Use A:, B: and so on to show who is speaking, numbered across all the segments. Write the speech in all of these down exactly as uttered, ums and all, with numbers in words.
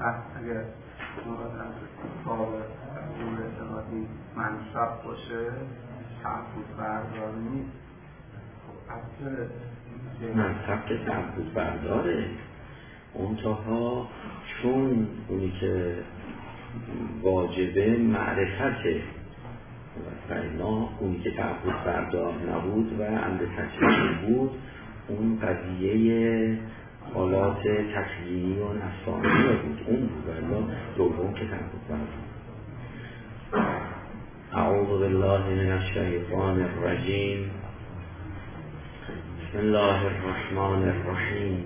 A: هست اگر مراد از باب امور اعتقادی منصب باشه تعبد بردار نیست.
B: منصب که تعبد برداره، منتها چون اونی که واجبه معرفته و اینا، اونی که تعبد بردار نبود و اند تشریعی بود، اون قضیه حالات تکوینی و نفسانی بود، اون بود ولی دوم که تعبد بردار. اعوذ بالله من الشیطان الرجیم. بسم الله الرحمن الرحیم.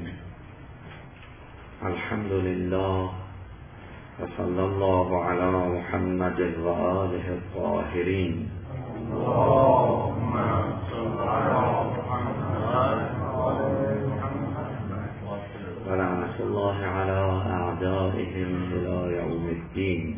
B: الحمد لله و صلی الله علی محمد و آله الطاهرین.
A: اللهم صل علی محمد
B: و لعنت الله علی اعدائهم الی یوم الدین.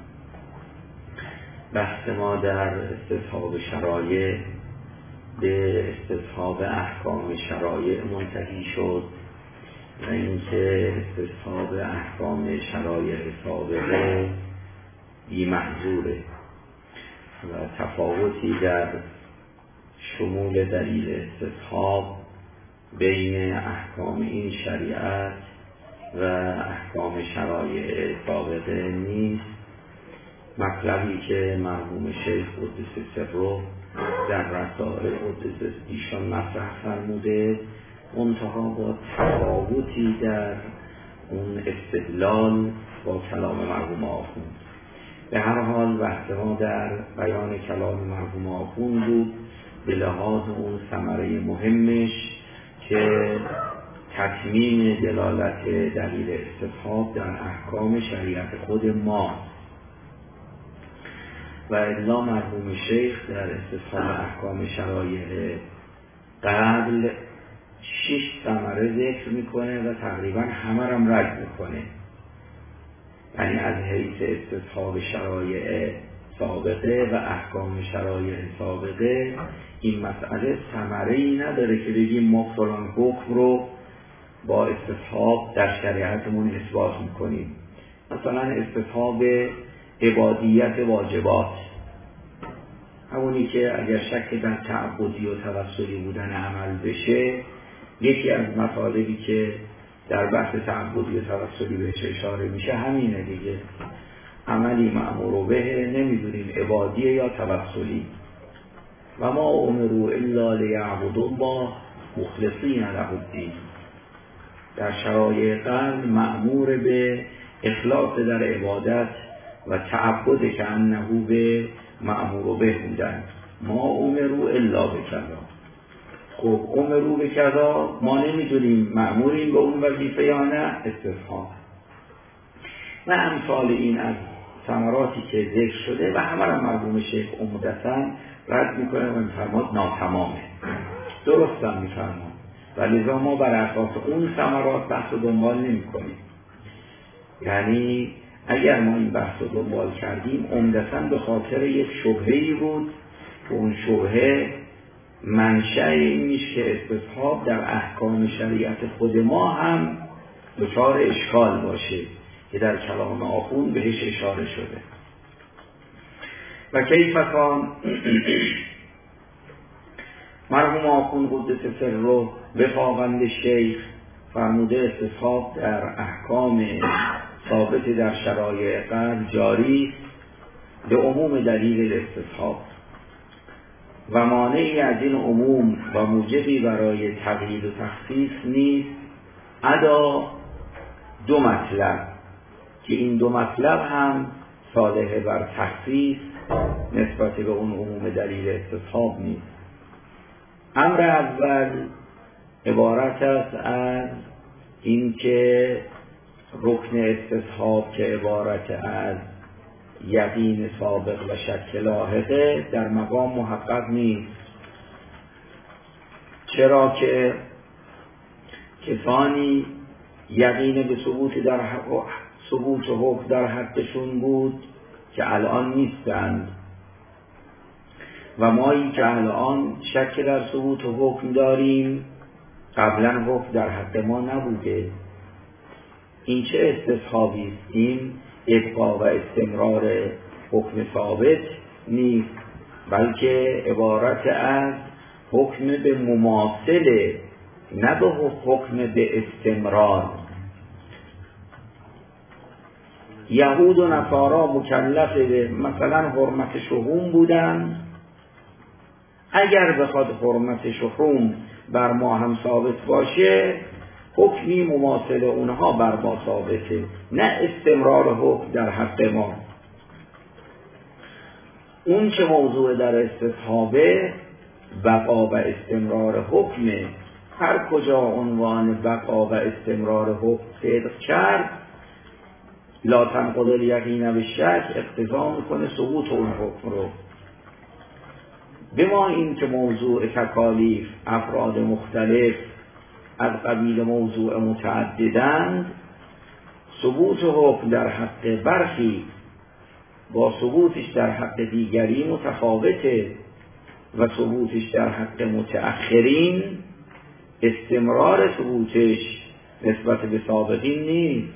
B: بحث ما در استصحاب شرایع به استصحاب احکام شرایع منتهی شد و اینکه استصحاب احکام شرایع سابقه بی محظوره و تفاوتی در شمول دلیل استصحاب بین احکام این شریعت و احکام شرایع سابقه نیست. مطلبی که مرحوم شیخ قدس سره در رسائل قدس ایشان مطرح فرموده، منتها با تفاوتی در اون استدلال با کلام مرحوم آخوند. به هر حال بحث ما در بیان کلام مرحوم آخوند بود به لحاظ اون ثمره مهمش که تتمیم دلالت دلیل استصحاب در احکام شریعت خود ما و الا مرحوم شیخ در استصحاب احکام شرایع قبل شش ثمره ذکر میکنه و تقریبا همه رم رد میکنه. یعنی از حیث استصحاب شرایع سابقه و احکام شرایع سابقه این مسئله ثمره‌ای نداره که بگیم ما فلان حکم رو با استصحاب در شریعتمون اثبات میکنیم. مثلا استصحاب عبادیت واجبات، همونی که اگر شک در تعبدی و توسلی بودن عمل بشه، یکی از مطالبی که در بحث تعبدی و توسلی بهش اشاره میشه همینه دیگه، عملی مأمور به نمیدونیم عبادیه یا توسلی. و ما امروا الا لیعبدوا الله مخلصین له الدین. در شرایع قبل مأمور به اخلاص در عبادت و تعبد که انه به مأمور به بودن. ما امروا الا بکذا. خب امروا بکذا ما نمیدونیم مأموریم به اون وظیفه یا نه، استصحاب و امثال این از ثمراتی که ذکر شده و همه را مرحوم شیخ عمدتاً رد میکنه و میفرماد ناتمامه. درست هم میفرماد و لذا ما بر اساس اون ثمرات بحث و دنبال نمی کنیم. یعنی اگر ما این بحث رو دنبال کردیم عمدتاً به خاطر یک شبهه‌ای بود که اون شبهه منشأ این میشه که استصحاب در احکام شریعت خود ما هم دچار اشکال باشه که در کلام آخوند بهش اشاره شده. و کیف کان مرحوم آخوند قدس سره به خواهند شیخ فرموده استصحاب در احکام ثابت در شرایع قبل جاری به عموم دلیل استصحاب و مانعی از این عموم و موجبی برای تقیید و تخصیص نیست ادا دو مطلب که این دو مطلب هم صالح بر تخصیص نسبت به اون عموم دلیل استصحاب نیست. امر اول عبارت است از این که رکن استصحاب که عبارت از یقین سابق و شک لاحقه در مقام محقق نیست. چرا که کسانی یقین به ثبوت در حق ثبوت حکم در حقشون بود که الان نیستند و مایی که الان شک در ثبوت حکم داریم قبلا حکم در حق ما نبوده. این چه استصحابی است؟ این ابقا و استمرار حکم ثابت نیست، بلکه عبارت از حکم به مماثله، نه به حکم به استمرار. یهود و نصارا مکلف به مثلا حرمت شحوم بودن، اگر بخواد حرمت شحوم بر ما هم ثابت باشه، حکمی مماثل اونها بر ما ثابته، نه استمرار حکم در حق ما. اون که موضوع در استصحابه بقا و استمرار حکمه، هر کجا عنوان بقا و استمرار حکم صدق کرد، لا تنقض الیقین بالشک اقتضا میکنه ثبوت اون حکم رو. به ما این که موضوع تکالیف افراد مختلف از قبیل موضوع متعددند، ثبوت حکم در حق برخی با ثبوتش در حق دیگری متفاوته و ثبوتش در حق متأخرین استمرار ثبوتش نسبت به سابقین نیست.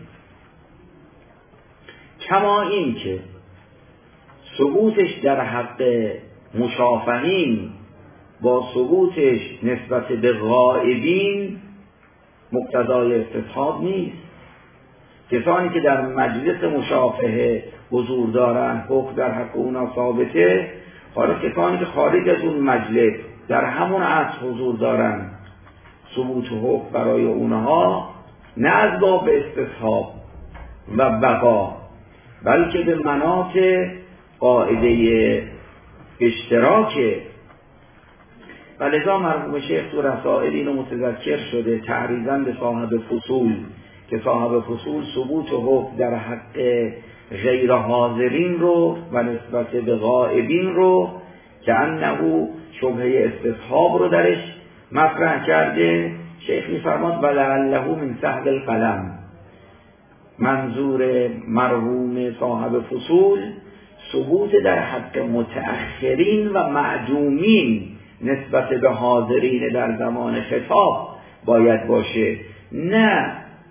B: کما این که ثبوتش در حق مشافهین با ثبوتش نسبت به غائبین مقتضای استصحاب نیست. کسانی که در مجلس مشافهه حضور دارن حکم در حق اونا ثابته، حالا کسانی که خارج از اون مجلس در همون عصر حضور دارن ثبوت حکم برای اونها نه از باب استصحاب و بقا، بلکه به مناط قاعده اشتراکه. و لذا مرحوم شیخ تو رسائل اینو متذکر شده تعریضاً به صاحب فصول که صاحب فصول ثبوت حکم در حق غیر حاضرین رو و نسبت به غائبین رو که انه شبهه استصحاب رو درش مطرح کرده. شیخ می‌فرماد ولعله من سهل القلم، منظور مرحوم صاحب فصول ثبوت در حق متأخرین و معدومین نسبت به حاضرین در زمان خطاب باید باشه، نه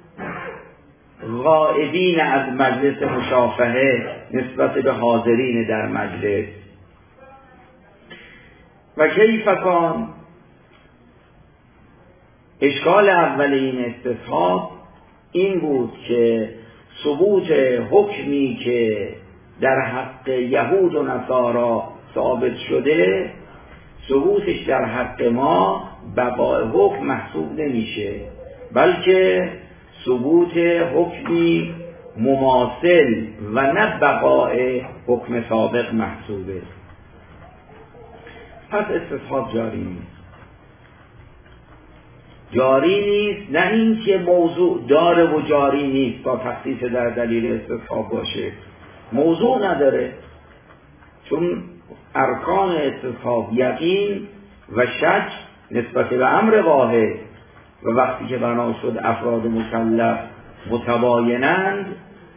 B: غائبین از مجلس مشافهه نسبت به حاضرین در مجلس. و کیف کان، اشکال اول این استصحاب این بود که ثبوت حکمی که در حق یهود و نصارا ثابت شده، ثبوتش در حق ما بقای حکم محسوب نمیشه، بلکه ثبوت حکمی مماثل و نه بقای حکم سابق محسوبه. پس استصحاب جاری نیست. جاری نیست نه این که موضوع داره و جاری نیست تا تخصیص در دلیل استصحاب باشه، موضوع نداره، چون ارکان استصحاب یقین و شک نسبت به امر واحد و وقتی که بنا شد افراد مکلف متباینند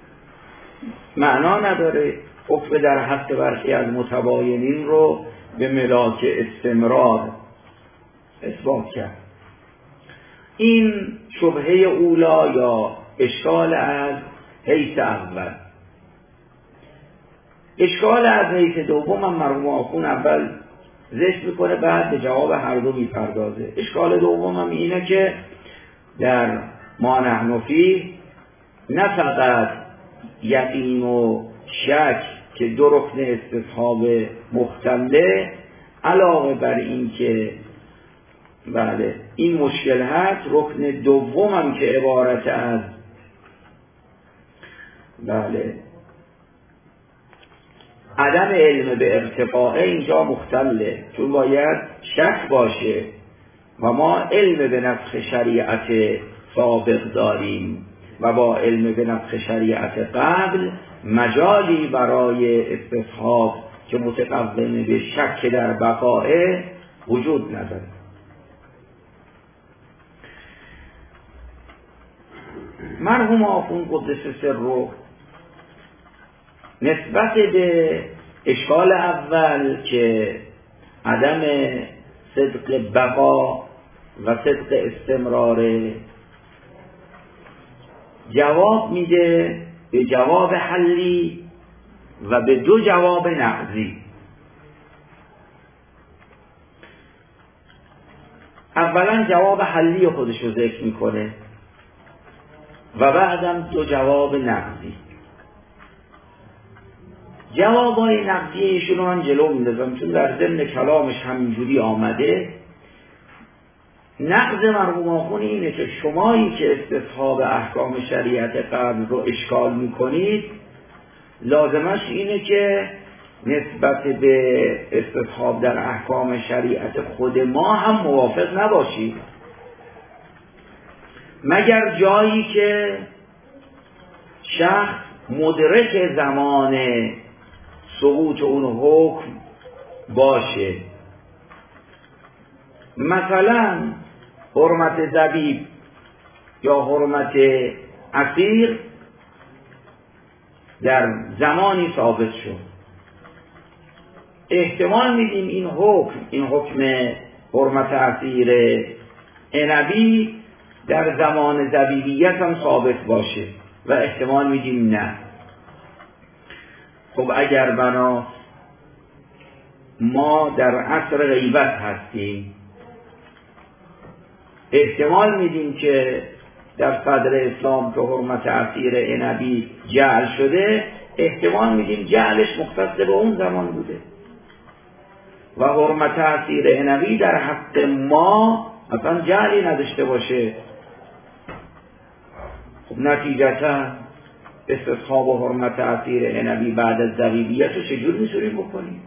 B: معنا نداره حکم در حق برخی از متباینین رو به ملاک استمرار اثبات کرد. این شبهه اولا یا اشکال از حیث اول. اشکال از حیث دوم هم مرحوم آخون اول ذکر میکنه، بعد به جواب هر دو میپردازه. اشکال دوم هم اینه که در ما نحن فیه نه فقط یقین و شک که دو رکن استصحاب مختله، علاوه بر این که بله این مشکل هست، رکن دوم هم که عبارت از بله عدم علم به ارتفاع اینجا مختله، چون باید شک باشه و ما علم به نسخ شریعت سابق داریم و با علم به نسخ شریعت قبل مجالی برای استصحاب که متقوم به شک در بقاء وجود نداره. مرحوم آخوند قدس سره نسبت به اشکال اول که عدم صدق بقا و صدق استمرار جواب میده به جواب حلی و به دو جواب نقضی. اولا جواب حلی خودش رو ذکر میکنه و بعدم دو جواب نقضی. جوابای نقضی ایشون رو من جلو میندازم چون در ضمن کلامش همینجوری آمده. نقض مرحوم آخوند اینه که شمایی که استصحاب احکام شریعت قبل رو اشکال میکنید لازمش اینه که نسبت به استصحاب در احکام شریعت خود ما هم موافق نباشید، مگر جایی که شخص مدرک زمان سقوط اون حکم باشه. مثلا حرمت زبیب یا حرمت عصیر در زمانی ثابت شد، احتمال میدیم این حکم این حکم حرمت عصیر عنبی در زمان زبیبیت هم ثابت باشه و احتمال میدیم نه. خب اگر بنا ما در عصر غیبت هستیم، احتمال میدیم که در صدر اسلام که حرمت عصیر عنبی جعل شده، احتمال میدیم جعلش مختص به اون زمان بوده و حرمت عصیر عنبی در حق ما اصلا جعلی نداشته باشه. خب نتیجتا استصحاب و حرمت عصیر عنبی بعد از زبیبیت رو چجور میتونیم بکنیم؟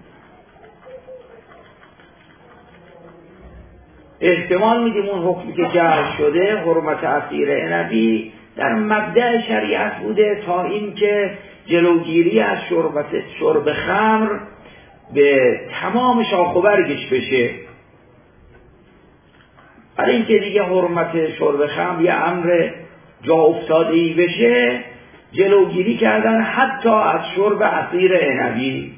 B: احتمال میدیم اون حکمی که جعل شده حرمت عصیر عنبی در مبدأ شریعت بوده تا این که جلوگیری از شرب شرب خمر به تمام شاخ و برگش بشه. برای اینکه دیگه حرمت شرب خمر یه امر جا افتاده ای بشه، جلوگیری کردن حتی از شرب عصیر عنبی.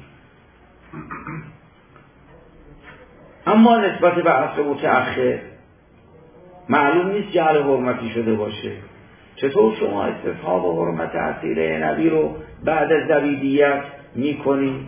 B: اما نسبت به عصر متأخر معلوم نیست جعل حرمتی شده باشه. چطور شما استصحاب و حرمت عصیر عنبی رو بعد از زبیبیت میکنی؟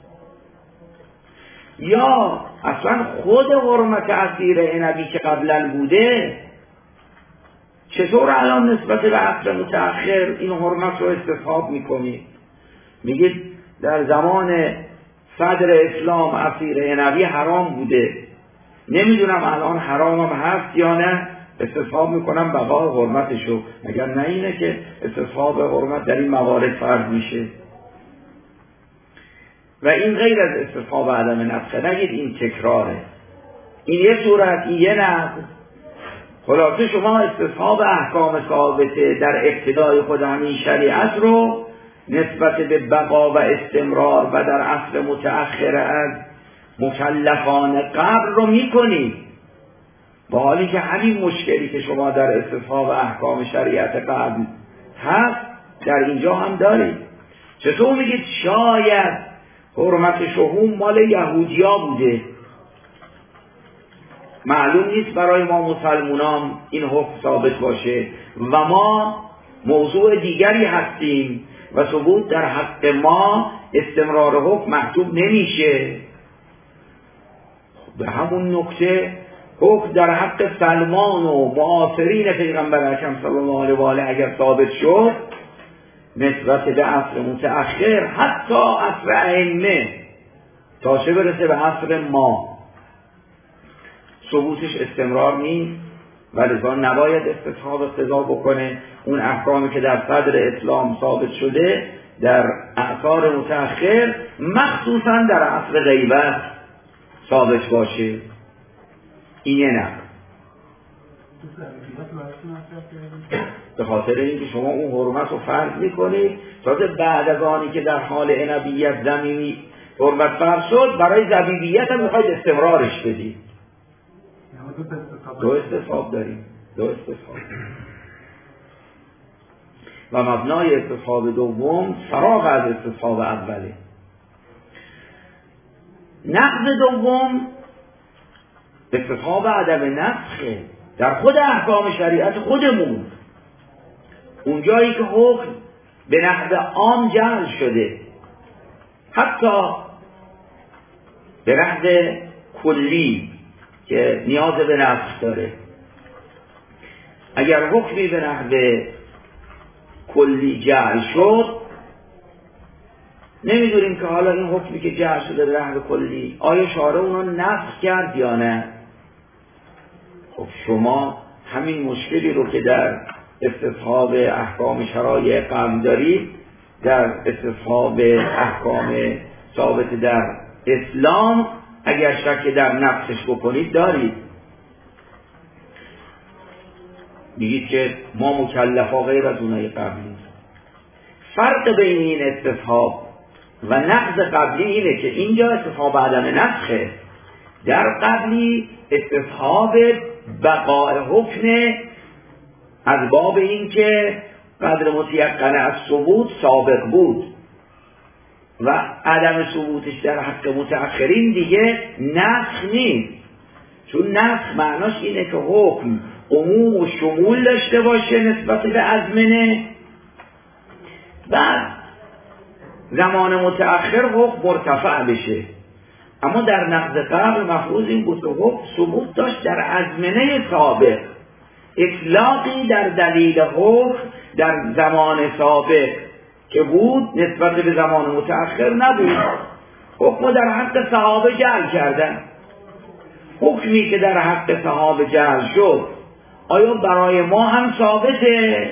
B: یا اصلا خود حرمت عصیر عنبی که قبلا بوده چطور الان نسبت به عصر متأخر این حرمت رو استصحاب میکنی؟ میگید در زمان صدر اسلام عصیر عنبی حرام بوده، نمیدونم الان حرام هم هست یا نه، استصحاب میکنم بقای حرمتشو. مگر نه اینه که استصحاب حرمت در این موارد فرض میشه؟ و این غیر از استصحاب عدم نسخه. نگید این تکراره، این یه صورت، این یه نقض. خلاصه شما استصحاب احکام ثابته در ابتدای خود همین شریعت رو نسبت به بقا و استمرار و در عصر متأخر از مکلفان قبل رو میکنید، با حالی که همین مشکلی که شما در استصحاب احکام شریعت قبل هست در اینجا هم دارید. چطور میگید شاید حرمت شحوم مال یهودیا بوده؟ معلوم نیست برای ما مسلمانان این حکم ثابت باشه و ما موضوع دیگری هستیم و ثبوت در حق ما استمرار حکم محسوب نمیشه. به همون نکته حکم در حق سلمان و معاصرین پیغمبر اکرم صلی الله علیه و آله اگر ثابت شد، نسبت به عصر متأخر حتی عصر ائمه تا چه برسه به عصر ما ثبوتش استمرار نیست و لذا نباید استصحاب اقتضا بکنه اون احکامی که در صدر اسلام ثابت شده در اعصار متأخر مخصوصا در عصر غیبت ثابت باشه. اینه نه. به خاطر اینکه شما اون حرمت رو فرض میکنید تازه بعد از آنی که در حال عنبیت زمینی حرمت فرض شد برای زبیبیت هم میخواید استمرارش بدید. دو استصحاب داریم، دو استصحاب و مبنای استصحاب دوم فراغ از استصحاب اوله. نقض دوم استصحاب عدم نسخه در خود احکام شریعت خودمون. اون جایی که حکم به نحو عام جعل شده، حتی به نحو کلی که نیاز به نسخ داره، اگر حکمی به نحو کلی جعل شد، نمیدونیم که حالا این حکمی که جعل شده به نحو کلی آیا شارع اونو نسخ کرد یا نه. خب شما همین مشکلی رو که در استصحاب احکام شرایع قبل دارید، در استصحاب احکام ثابت در اسلام اگر شک در نفسش بکنید دارید. میگید که ما مکلفا غیر از اونای قبلی. فرق بین این استصحاب و نقض قبلی اینه که اینجا استصحاب عدم نسخه، در قبلی استصحاب بقاء حکم از باب این که قدر متیقن از ثبوت سابق بود و عدم ثبوتش در حق متأخرین دیگه نسخ نیست، چون نسخ معناش اینه که حکم عموم و شمول داشته باشه نسبت به ازمنه، بعد زمان متأخر حکم مرتفع بشه. اما در نقض قبل مفروض این بود که حکم ثبوت داشت در ازمنه سابق، اطلاقی در دلیل حکم در زمان سابق که بود نسبت به زمان متأخر نبود. حکم در حق صحابه جعل کردن، حکمی که در حق صحابه جعل شد آیا برای ما هم ثابته؟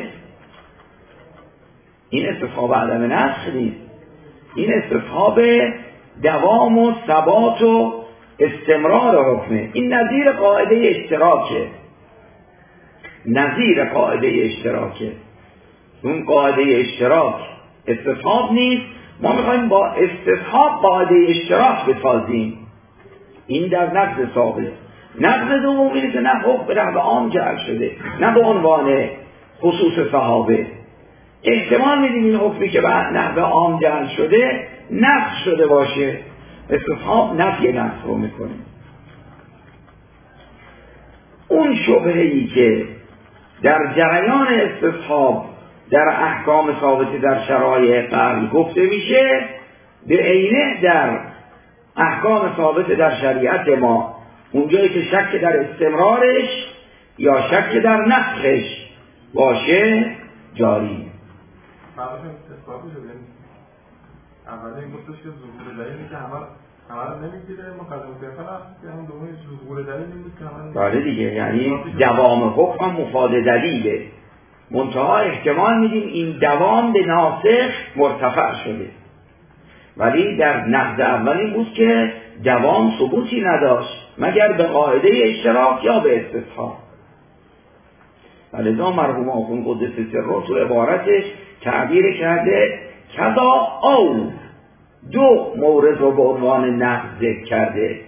B: این استصحاب عدم نسخ نیست، این استصحاب دوام و ثبات و استمرار حکمه. این نظیر قاعده اشتراکه، نظیر قاعده اشتراکه. اون قاعده اشتراک استصحاب نیست، ما میخوایم با استصحاب قاعده اشتراک بسازیم. این در نقض ثابت. نقض دوم اینه که نه حکم به نحو عام جعل شده، نه به عنوان خصوص صحابه. احتمال میدیم این حکمی که به نحو عام جعل شده نسخ شده باشه، استصحاب نفی نسخ رو میکنه. اون شبهه‌ای که در جریان استصحاب در احکام ثابت در شرایع قبل گفته میشه، به عینه در احکام ثابت در شریعت ما اونجایی که شک در استمرارش یا شک در نسخش باشه جاری.
C: اولی این گفتش که ظهور دلیلی که همه همه نمیگیره، مقدم پیغمبر است که همون دومی ظهور دلیل نیست که همه
B: بله دیگه، یعنی دوام حکم هم مفاد دلیله، منتها احتمال میدیم این دوام به ناسخ مرتفع شده، ولی در نقض اولی بود که دوام ثبوتی نداشت مگر به قاعده اشتراک یا به استصحاب. ولذا مرحوم آخوند قدس سره تو عبارتش تعبیر کرده کذا او دو مورد رو به عنوان نقض ذکر کرده،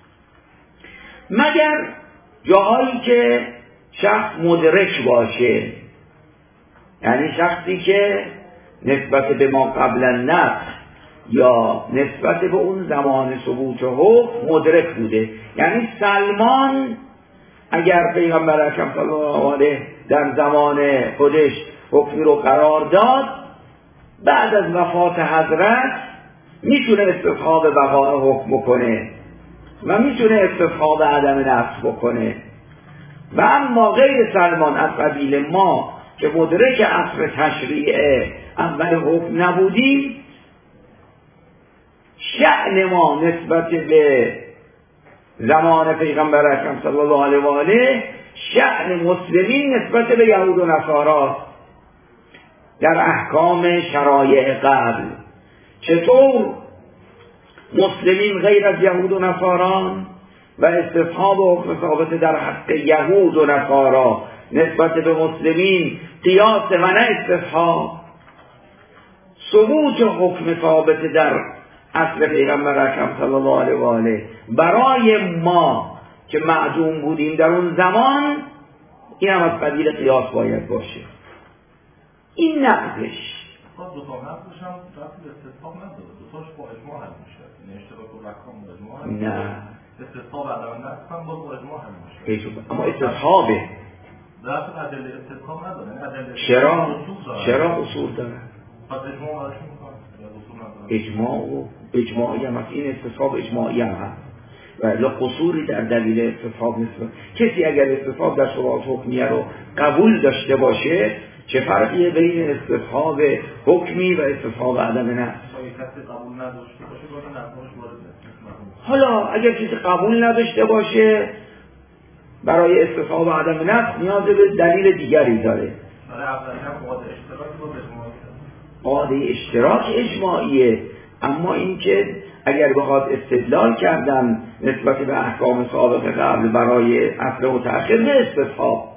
B: مگر جاهایی که شخص مدرک باشه، یعنی شخصی که نسبت به ما قبلا نقض یا نسبت به اون زمان ثبوت حکم مدرک بوده. یعنی سلمان اگر پیغمبر اکرم صلی الله علیه در زمان خودش حکمی رو قرار داد، بعد از وفات حضرت میتونه استصحاب بقاء حکم بکنه و میتونه استصحاب عدم نسخ بکنه. و اما غیر سلمان از قبیل ما که مدرک عصر تشریع اول حکم نبودیم، شأن ما نسبت به زمان پیغمبر اکرم صلی الله علیه و آله شأن مسلمین نسبت به یهود و نصارا در احکام شرایع قبل. چطور مسلمین غیر از یهود و نصاران و استصحاب حکم ثابت در حق یهود و نصارا نسبت به مسلمین قیاس و نه استصحاب. ثبوت حکم ثابت در اصل پیغمبر اکرم صلی الله علیه و آله برای ما که معدوم بودیم در اون زمان، این هم از قبیل قیاس باید باشه. این نقضش
C: خب دو تا نقضش هم رفت استصحاب نداره، دو تاش با اجماع هم میشه، این اشتراک و رکام با اجماع هم
B: نه
C: استصحاب عدم نقض هم با اجماع هم میشه،
B: اما استصحابه
C: رفت ادله استثناء نداره.
B: چرا؟ چرا اصول داره؟
C: پس اجماع ازش میخواد.
B: اجماع و اجماعی هم هست. این استصحاب اجماعی هم هست ولی قصوری در دلیل استصحاب نیست. کسی اگر استصحاب در شروط حکمیه رو قبول داشته باشه چه فرقیه بین استصحاب حکمی و استصحاب عدم نه؟ حالا اگر کسی قبول نداشته باشه برای استصحاب عدم نقص نیاز به دلیل دیگری داره. قاعده اشتراک اجماعیه، اما اینکه اگر بخواد استدلال کردن نسبت به احکام سابق قبل برای اصل و تأخیر به استصحاب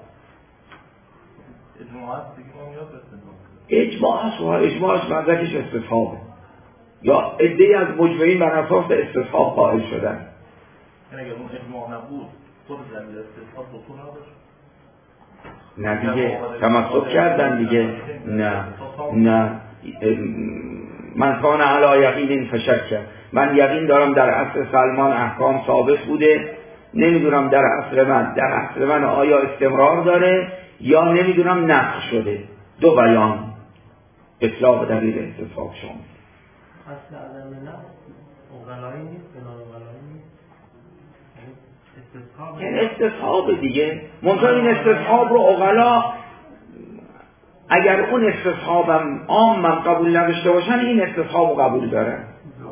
B: اجماع هست و اجماعش مدرکش استصحابه یا عده‌ای از مجمعین بر اساس استصحاب قائل شدن.
C: اگر اون اجماع نبود خود دلیل استصحاب بطور نداشت؟
B: نه دیگه تمسک کردن دیگه. نه نه من کان علی یقین فشک کرد. من یقین دارم در عصر سلمان احکام ثابت بوده، نمیدونم در عصر من در عصر من آیا استمرار داره یا نمیدونم نسخ شده. دو بیان اطلاق دلیل استصحاب شما.
D: اصل عدم نقص اغلایی نیست، بنا اغلایی نیست، استصحاب
B: این استصحاب دیگه. منطقه این استصحاب رو اغلا اگر اون استصحابم عام من قبول نداشته باشن این استصحاب رو قبول دارن.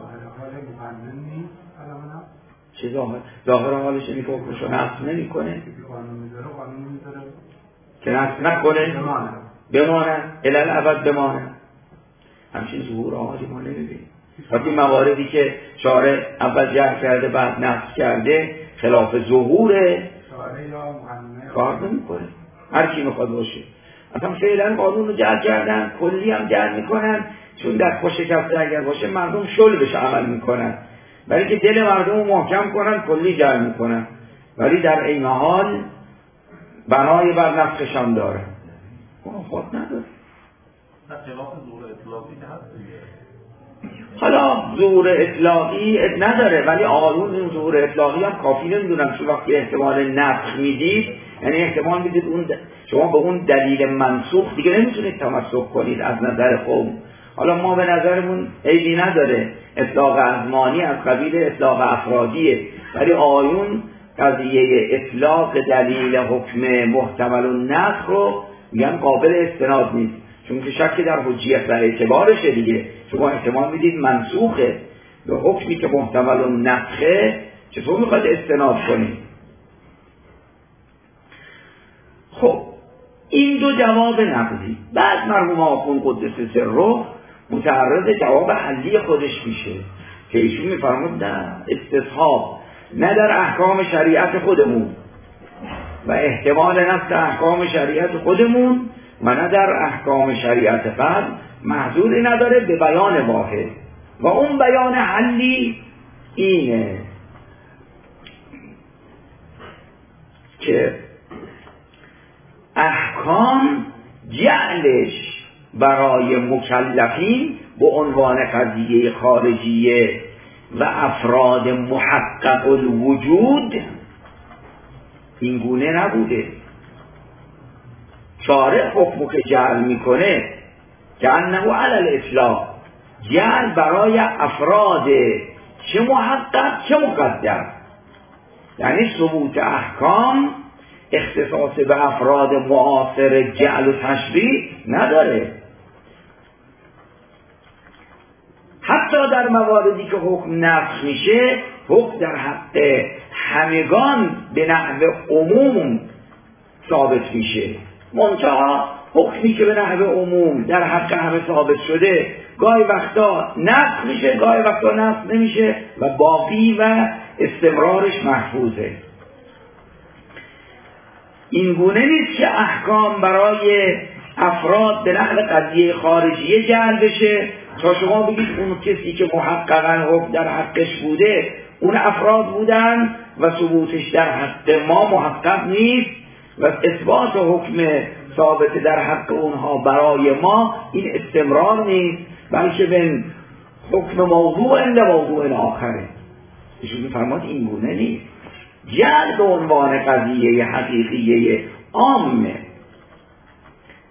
B: چه ظاهر؟ ظاهر حالش اینی که حکمشو نصب نمی کنه که نصب نکنه بمانه الال ابد بمانه. همچین ظهور آمالی ما نمیبینیم. وقتی مواردی که شارع اول جهر کرده بعد نصب کرده خلاف ظهوره کار نمی کنه. هر کی میخواد باشه. اصلا فعلا قانون رو جهر کردن کلی هم جهر میکنن چون در خوش شکسته اگر باشه مردم شل بشه عمل میکنن، ولی که دل مردم رو محکم کنن کلی جهر میکنن، ولی در این حال بنای بر نسخشان داره خود نداره. حالا ظهور اطلاقی نداره ولی آیون این ظهور اطلاقی هم کافی نمیدونم چون وقتی احتمال نسخ میدید یعنی احتمال میدید اون د... شما به اون دلیل منسوخ دیگه نمیتونید تمسک کنید از نظر قوم. حالا ما به نظرمون عیبی نداره اطلاق ازمانی از قبیل اطلاق افرادیه، ولی آیون قضیه اطلاق دلیل حکم محتمل و نسخ رو میگن قابل استناد نیست چون که شک در حجیت و اعتبارشه دیگه. شما احتمال میدید منسوخه به حکمی که محتمل و نسخه چطور میخواد استناد کنید؟ خب این دو جواب نقضی. بعد مرحوم آخوند قدس سره متعرض جواب حلی خودش میشه که ایشون میفرمود نه استصحاب نه در احکام شریعت خودمون و احتمال نسخ احکام شریعت خودمون و نه در احکام شریعت قبل محظوری نداره به بیان واحد و اون بیان حلی اینه که احکام جعلش برای مکلفین به عنوان قضیه خارجیه و افراد محقق الوجود این گونه نبوده. شارع حکمو که جعل میکنه که انه علی الاطلاق جعل برای افراد چه محقق چه مقدر، یعنی ثبوت احکام اختصاص به افراد معاصر جعل و تشریع نداره. حتی در مواردی که حکم نسخ میشه حکم در حق همگان به نحو عموم ثابت میشه، منتها حکمی که به نحو عموم در حق همه ثابت شده گاهی وقتا نسخ میشه گاهی وقتا نسخ نمیشه و باقی و استمرارش محفوظه. این گونه نیست که احکام برای افراد به نحو قضیه خارجیه جعل بشه تا شما بگید اون کسی که محققاً حکم در حقش بوده اون افراد بودن و ثبوتش در حق ما محقق نیست و اثبات حکم ثابت در حق اونها برای ما این استمرار نیست، بلکه به حکم موضوع الا موضوع آخره. ایشون می‌فرماد این گونه نیست. جعل به عنوان قضیه حقیقیه عامه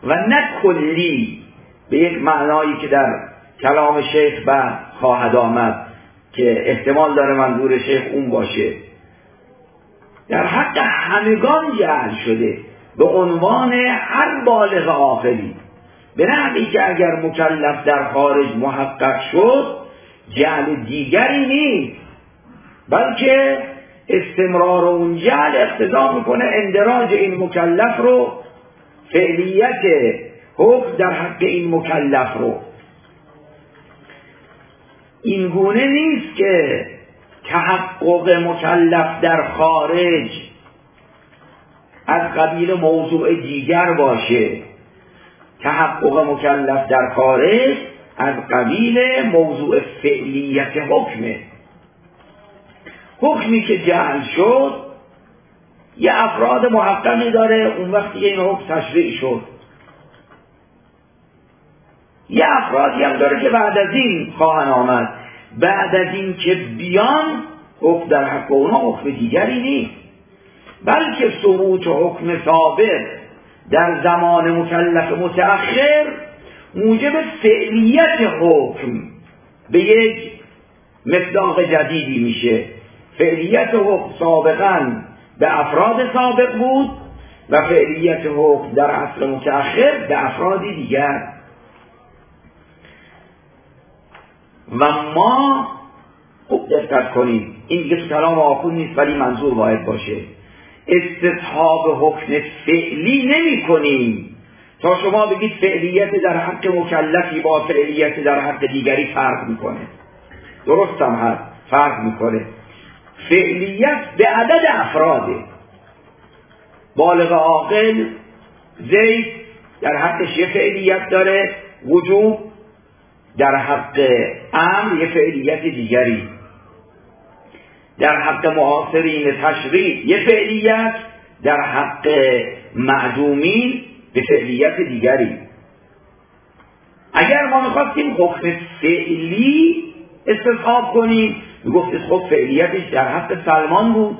B: و نه کلی به یک معنایی که در کلام شیخ بعد خواهد آمد که احتمال داره منظور شیخ اون باشه، در حق همگان جعل شده به عنوان هر بالغ عاقلی، به نحوی که اگر مکلف در خارج محقق شد جعل دیگری نیست، بلکه استمرار اون جعل اقتضا میکنه اندراج این مکلف رو، فعلیت حکم در حق این مکلف رو. این گونه نیست که تحقق مکلف در خارج از قبیل موضوع دیگر باشه. تحقق مکلف در خارج از قبیل موضوع فعلیت حکمه. حکمی که جعل شد یه افراد محققی داره، اون وقتی این حکم تشریع شد. یه افرادی هم داره که بعد از این خواهن آمد، بعد از این که بیان حکم در حق اونا حکم دیگری نیست، بلکه ثبوت حکم ثابت در زمان مکلف متأخر موجب فعلیت حکم به یک مصداق جدیدی میشه. فعلیت حکم سابقاً به افراد سابق بود و فعلیت حکم در عصر متأخر به افرادی دیگر. و ما خوب دقت کنیم، این دیگه تو کلام آخون نیست ولی منظور باید باشه، استصحاب حکم فعلی نمی کنیم تا شما بگید فعلیت در حق مکلفی با فعلیت در حق دیگری فرق میکنه. درست هم هست، فرق میکنه. فعلیت به عدد افراده. بالغ عاقل زید در حقش یه فعلیت داره، وجوب، در حق امر یه فعلیت دیگری، در حق معاصرین تشریع یه فعلیت، در حق معدومین به فعلیت دیگری. اگر ما میخواستیم حکم فعلی استصحاب کنیم، میگفتید خب فعلیتش در حق سلمان بود،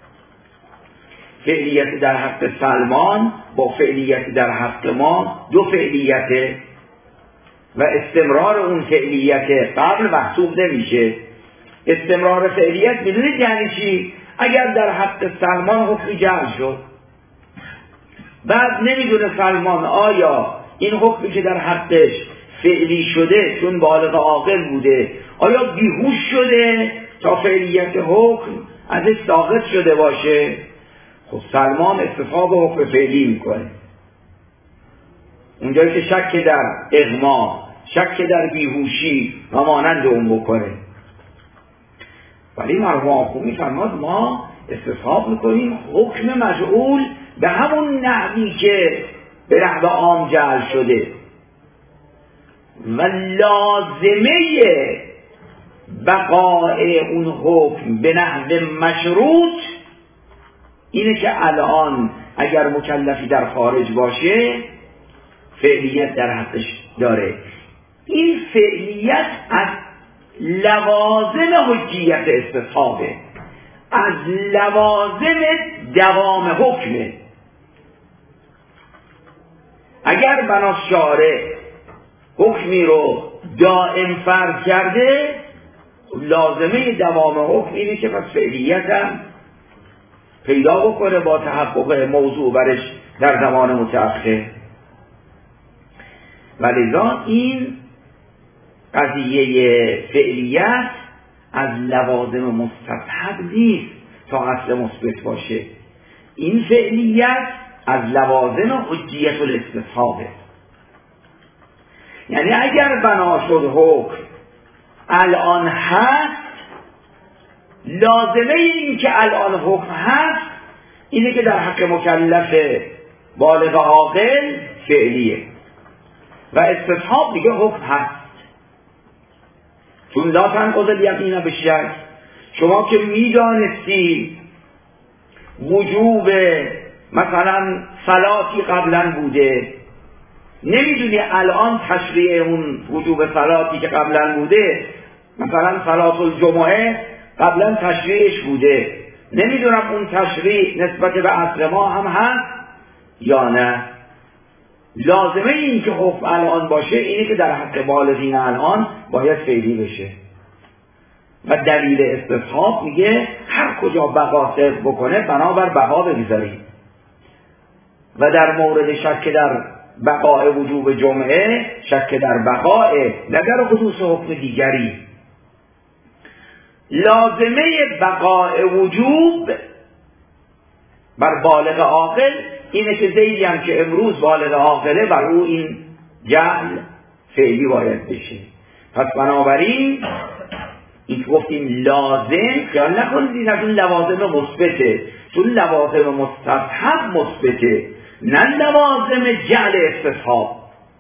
B: فعلیت در حق سلمان با فعلیت در حق ما دو فعلیته و استمرار اون فعلیت قبل محسوب نمیشه. استمرار فعلیت میدونید یعنی چی؟ اگر در حق سلمان حکمی جعل شد، بعد نمیدونه سلمان آیا این حکمی که در حقش فعلی شده چون بالغ عاقل بوده آیا بیهوش شده تا فعلیت حکم ازش ساقط شده باشه؟ خب سلمان استصحاب حکم فعلی میکنه. اونجایی که شک در اغما، شک در بیهوشی و مانند اون بکنه. ولی مرحوم آخوند میفرماد ما استصحاب میکنیم حکم مجعول به همون نحوی که به نحو عام جعل شده و لازمه بقای اون حکم به نحو مشروط اینه که الان اگر مکلفی در خارج باشه فعلیت در حقش داره. این فعلیت از لوازم حجیت استصحابه، از لوازم دوام حکمه. اگر بنا شارع حکمی رو دائم فرض کرده، لازمه دوام حکم اینه که پس فعلیت هم پیدا بکنه با تحقق موضوع برش در زمان متأخر. ولذا این قضیه فعلیت از لوازم مستصحب نیست تا اصل مثبت باشه. این فعلیت از لوازم حجیت الاستصحابه. یعنی اگر بنا شد حکم الان هست، لازمه این که الان حکم هست اینه که در حق مکلف بالغ عاقل فعلیه و استصحاب دیگه حکم هست. چون لا تنقض الیقین بالشک، شما که میدانستی وجوب مثلا صلاتی قبلا بوده، نمیدونی الان تشریع اون وجوب صلاتی که قبلا بوده، مثلا صلات الجمعه قبلا تشریعش بوده، نمیدونم اون تشریع نسبت به عصر ما هم هست یا نه. لازمه این که حکم الان باشه اینه که در حق بالغین الان باید فعلی بشه و دلیل استصحاب میگه هر کجا بقا صدق بکنه بنابر بقا بگذارید و در مورد شک در بقاء وجوب جمعه شک در بقاء نه در حدوث حکم دیگری. لازمه بقاء وجوب بر بالغ عاقل اینه که زیدی هم که امروز بالغ عاقله بر او این جهل فعلی باید بشه. پس بنابراین این که گفتیم لازم خیال نکنید این از اون لوازم مثبته، چون لوازم مستحب مثبته نه لوازم جعل استصحاب.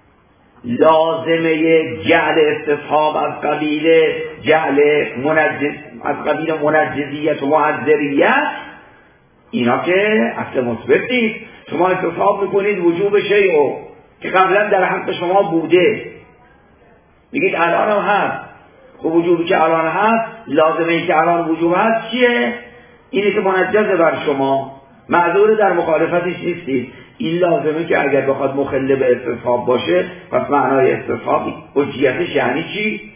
B: لازمه جعل استصحاب از قبیل جعل منجز از قبیل منجزیت و معذریت اینا که اصل مثبت نیست. شما استصحاب میکنید وجوب شیء که قبلا در حق شما بوده میگید الان هم هست. خب وجوبی که الان هست لازمه ای که الان وجوب هست چیه؟ اینه که منجزه بر شما، معذور در مخالفتش نیستید. این لازمه که اگر بخواد مخل به استصحاب باشه پس معنای استصحاب حجیتش یعنی چی؟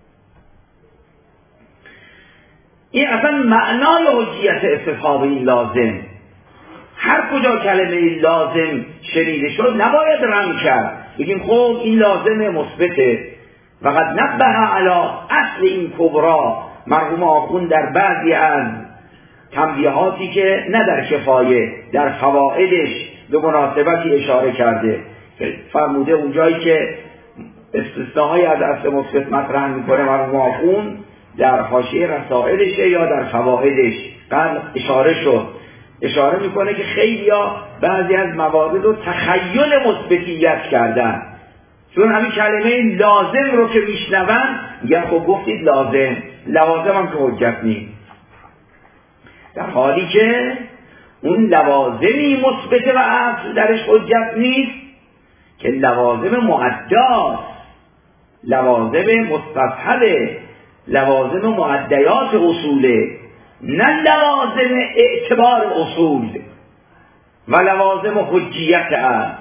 B: این اصلا معنای حجیت استصحاب این لازم. هر کجا کلمه لازم شنیده شد نباید رنگ کرد بگیم خب این لازم مثبته. فقط نبه علی اصل این کبرا مرحوم آخوند در بعضی از تنبیهاتی که نه در کفایه در فوائدش به مناسبتی اشاره کرده. فرموده اونجایی که استثناءهای از اصل مثبت مطرح میکنه مرحوم آخوند در حاشیه رسائلشه یا در فوائدش قبل اشاره شد. اشاره میکنه که خیلیا بعضی از موارد رو تخیل مثبتیت کردن، چون همین کلمه لازم رو که میشنون میگن خب گفتید لازم، لوازم هم که حجت نیست، در حالی که اون لوازمی مثبت و اصل درش حجت نیست که لوازم معداست، لوازم مستصحبه، لوازم معدیات اصوله، نه لوازم اعتبار اصول و لوازم حجیت است.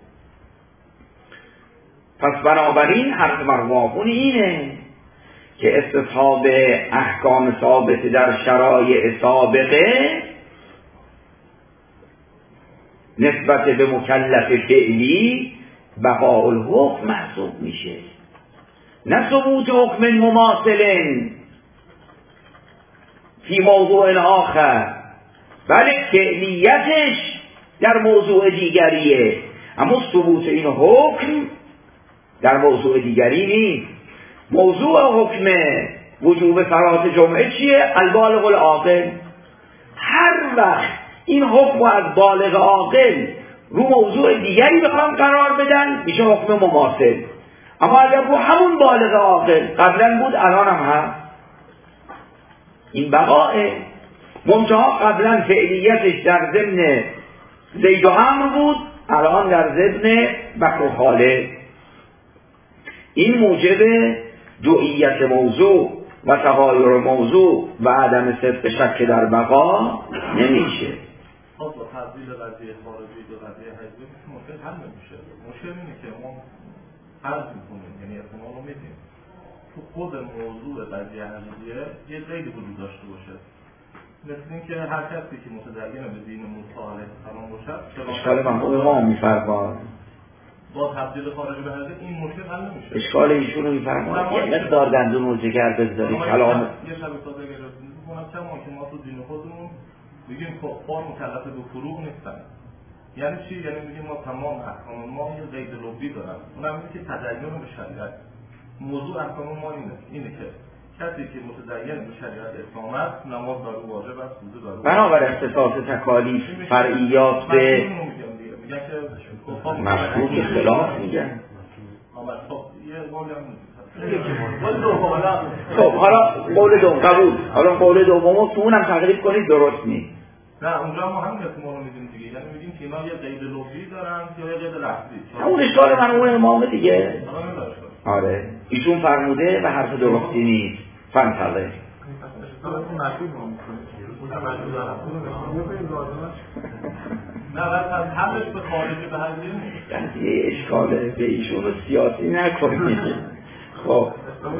B: پس بنابراین حرف مرحوم اینه که استصحاب احکام ثابت در شرایع سابقه نسبت به مکلف فعلی بقاء الحکم محسوب میشه، نه ثبوت حکم مماثل فی موضوع آخر، بله فعلیتش در موضوع دیگریه، اما ثبوت این حکم در موضوع دیگری نیست. موضوع حکم وجوب صلات جمعه چیه؟ البالغ العاقل. هر وقت این حکم از بالغ عاقل رو موضوع دیگری بخوام قرار بدن میشه حکم مماثل. اما اگر رو همون بالغ عاقل قبلا بود الان هم هست این بقاءه. منتها قبلا فعلیتش در ضمن زید و عمرو بود، الان در ضمن بکر و خالد. این موجب دعیت موضوع و تغایر موضوع و عدم صدق شک در بقا نمیشه.
C: خب با تبدیل قضیه خارجی به قضیه حجبی مشکل حل نمیشه. مشکل اینه که ما حل میکنیم، یعنی احتمال رو میدیم تو خود موضوع قضیه حجبیه یه قیدی وجود داشته باشه، مثل اینکه هر کسی که متدین به دین مصالح تمام باشد
B: اشکال من ما میفرماد
C: با تبدیل خارجی به حجبی این مشکل حل نمیشه.
B: اشکال ایشون رو میفرماد یه مقدار دندون رو جگر بذارید کلام
C: یه شب ساده گرفتیم میکنم چما که ما تو دین خودمون میگیم کفار مکلف به فروغ نیستن. یعنی چی؟ یعنی میگیم ما تمام احکام ما یه قید لغوی دارن، اونم اینه که تدین به شریعت. موضوع احکام ما اینه اینه که کسی که متدین به شریعت اسلام است نماز بر او واجب است، روزه بر او
B: بنابر اختصاص تکالیف فرعیات به
C: میگن که کفار
B: مشروط اختلاف میگن.
C: اما خب یه قولی هم
B: خب حالا قول دوم قبول، حالا قول دومو تو اونم تقریب کنید درست نیست.
C: نه اونجا ما همین احتمال رو میدیم دیگه، یعنی میگیم که اینا یه قید لغوی دارن یا یه قید لفظی.
B: اون اشکال من اون امامه دیگه. آره ایشون فرموده و حرف درستی نیست. فنطله
C: اون نشید ما میکنیم اون هم نه از حلش به خارج به حل نیست.
B: یعنی اشکال به ایشون رو سیاسی نکنید. خب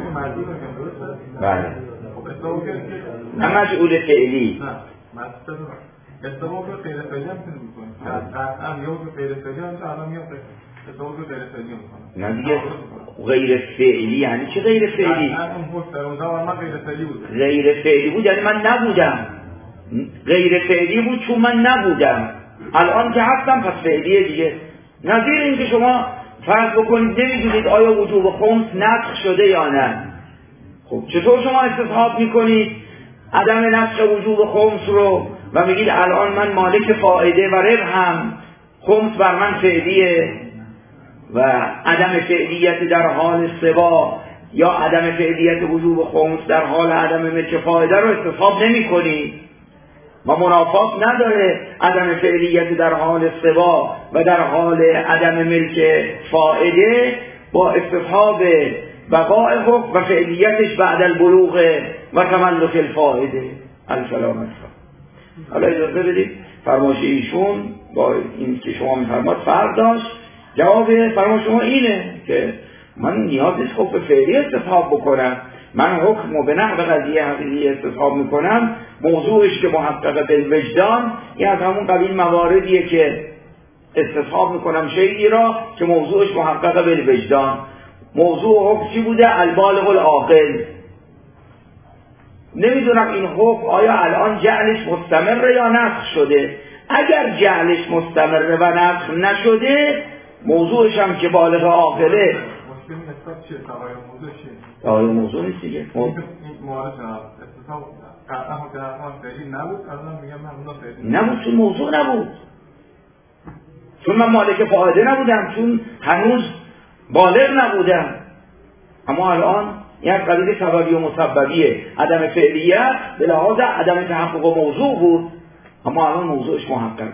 B: بله نه مجعول فعلی
A: نه استفاده به غیر فعلی هم میتونی بکنی. قطعا یا به غیر فعلی هم تا الان میاد استفاده به غیر فعلی میکنه.
B: نه دیگه غیر فعلی یعنی چه غیر فعلی؟
A: قطعا اون پست در اون زمان من غیر فعلی بود.
B: غیر فعلی بود یعنی من نبودم. غیر فعلی بود چون من نبودم. الان که هستم پس فعلیه دیگه. نظیر این که شما فرض بکنید نمیدونید آیا وجوب خمس نسخ شده یا نه. خب چطور شما استصحاب میکنید عدم نسخ وجوب خمس رو و میگید الان من مالک فائده و ربحم، خمس بر من فعلیه و عدم فعلیت در حال سوا یا عدم فعلیت وجوب خمس در حال عدم ملک فائده رو استصحاب نمی کنید و منافات نداره عدم فعلیت در حال سوا و در حال عدم ملک فائده با استصحاب بقاء حکم و فعلیتش بعد البلوغ و تملک الفائده. السلام. حالا اجازه بدید فرمایش ایشون با این که شما میفرماد فرق داشت. جواب فرمایش شما اینه که من نیاز نیست حکم فعلی استصحاب بکنم، من حکم و به نحو قضیه حقیقی استصحاب میکنم. موضوعش که محقق بالوجدان این از همون قبیل مواردیه که استصحاب میکنم شیئی را که موضوعش محقق بالوجدان. موضوع حکم چی بوده؟ البالغ العاقل. نمیدونم این حکم آیا الان جعلش مستمره یا نسخ شده. اگر جعلش مستمره و نسخ نشده موضوعش هم که بالغ عاقله.
A: مشکل نسبت چیه؟ تغییر موضوع چیه؟
B: تغییر موضوع نیست دیگه.
A: این موارد جناب استصحاب قطعا که اصلا فعلی نبود. الان میگم من اون فعلی
B: نبود چون موضوع نبود، چون من مالک فائده نبودم، چون هنوز بالغ نبودم. اما الان یک قضیه سببی و مسببیه. عدم فعلیت به لحاظ عدم تحقق موضوع بود اما الان موضوعش محققه.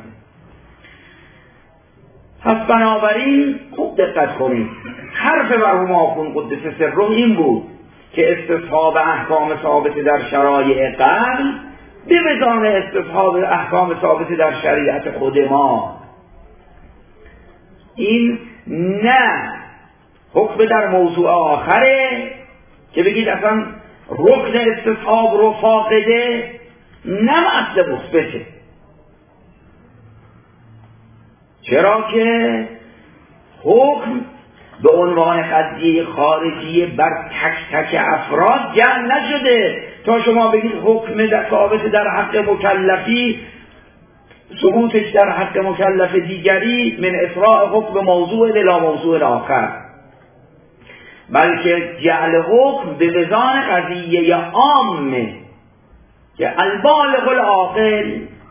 B: پس بنابراین خوب دقت کنید حرف مرحوم آخوند قدس سره این بود که استصحاب احکام ثابت در شرایع قبل به میزان استصحاب احکام ثابت در شریعت خود ما. این نه حکم در موضوع آخره که بگید اصلا رکن استصحاب رو فاقده، نه اصل مثبته. چرا که حکم به عنوان قضیه خارجی بر تک تک افراد جعل نشده تا شما بگید حکم در ثابت در حق مکلفی ثبوتش در حق مکلف دیگری من اسراء حکم موضوع الی موضوع آخر، بلکه جعل حکم به میزان قضیه عامه که البالغ العاقل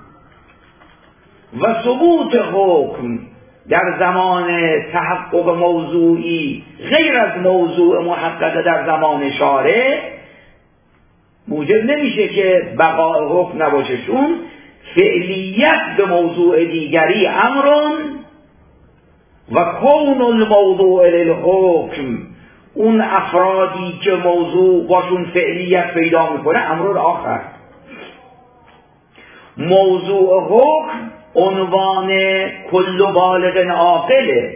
B: و ثبوت حکم در زمان تحقق موضوعی غیر از موضوع محقق در زمان شارع موجب نمیشه که بقاء حکم نباشه، چون فعلیت به موضوع دیگری امرون و کون الموضوع للحکم، اون افرادی که موضوع باشون فعلیت پیدا میکنه امرون آخر. موضوع حکم عنوان کل بالغ عاقله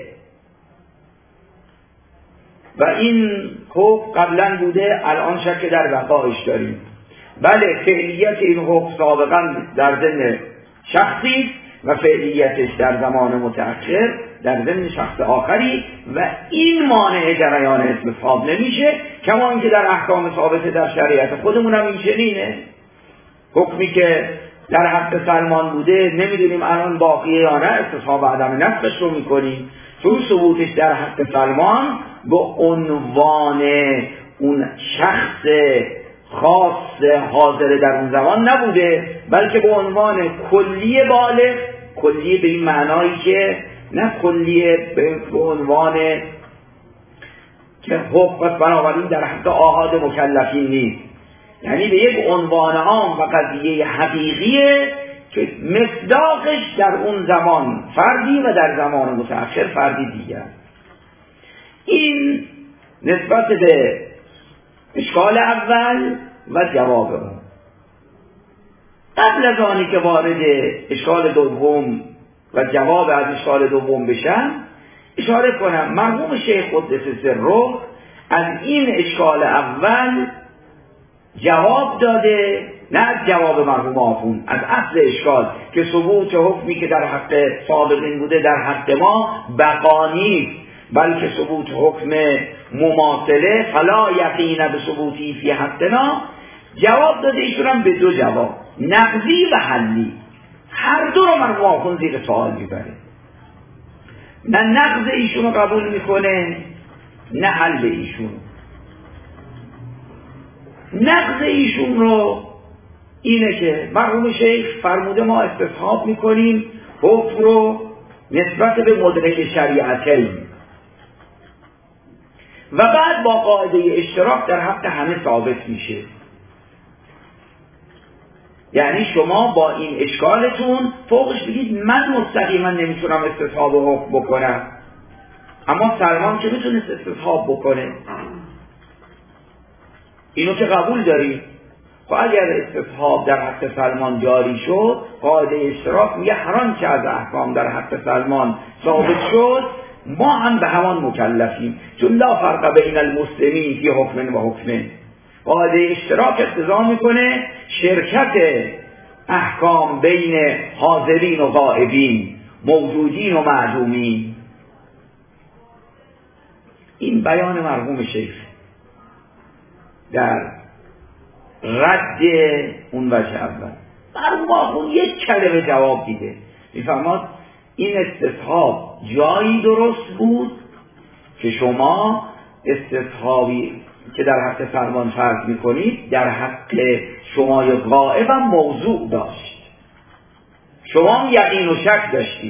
B: و این حکم قبلا بوده، الان شک در بقایش داریم. بله فعلیت این حکم سابقا در ضمن شخصی و فعلیتش در زمان متأخر در ضمن شخص آخری و این مانع جریان استصحاب نمیشه، کما اینکه در احکام ثابت در شریعت خودمون هم این چنینه. حکمی که در حق سلمان بوده نمیدونیم الان باقیه یا نه، استصحاب عدم نسخش رو میکنیم چون ثبوتش در حق سلمان به عنوان اون شخص خاص حاضر در اون زمان نبوده، بلکه به عنوان کلی بالغ، کلی به این معنایی که نه کلیه به عنوان که حکم بنابراین در حق آحاد مکلفین نیست، یعنی به یک عنوان عام و قضیه حقیقیه که مصداقش در اون زمان فردی و در زمان متأخر فردی دیگر. این نسبت به اشکال اول و جواب اون. قبل از آنی که وارد اشکال دوم و جواب از اشکال دوم بشم، اشاره کنم مرحوم شیخ قدس سره از این اشکال اول جواب داده، نه از جواب مرحوم آخوند، از اصل اشکال که ثبوت حکمی که در حق سابقین بوده در حق ما بقا نیست، بلکه ثبوت حکم مماثله فلا یقین به ثبوتی فی حقنا. جواب داده ایشون هم به دو جواب، نقضی و حلی. هر دو رو مرحوم آخوند زیر سوال میبره، نه نقض ایشون رو قبول میکنه نه حل ایشون. نقض ایشون رو اینه که مرحوم شیخ فرموده ما استصحاب میکنیم حکم رو نسبت به مدرک شریعتین و بعد با قاعده اشتراک در حق همه ثابت میشه. یعنی شما با این اشکالتون فوقش بگید من مستقیما نمیتونم استصحاب حکم بکنم، اما سلمان که میتونست استصحاب بکنه، اینو که قبول داریم. خب اگر استصحاب در حق سلمان جاری شد، قاعده اشتراک میگه هر آنچه از احکام در حق سلمان ثابت شد ما هم به همان مکلفیم، چون لا فرق بین المسلمین فی حکم و حکم. قاعده اشتراک اقتضا میکنه شرکت احکام بین حاضرین و غائبین، موجودین و معدومین. این بیان مرحوم شیخ در رد اون وجه اول. مرحوم آخوند یک کلمه جواب دیده، میفرماد این استصحاب جایی درست بود که شما استصحابی که در حق سلمان فرض میکنید در حق شمای غائب هم موضوع داشت، شما هم یقین و شک داشتید.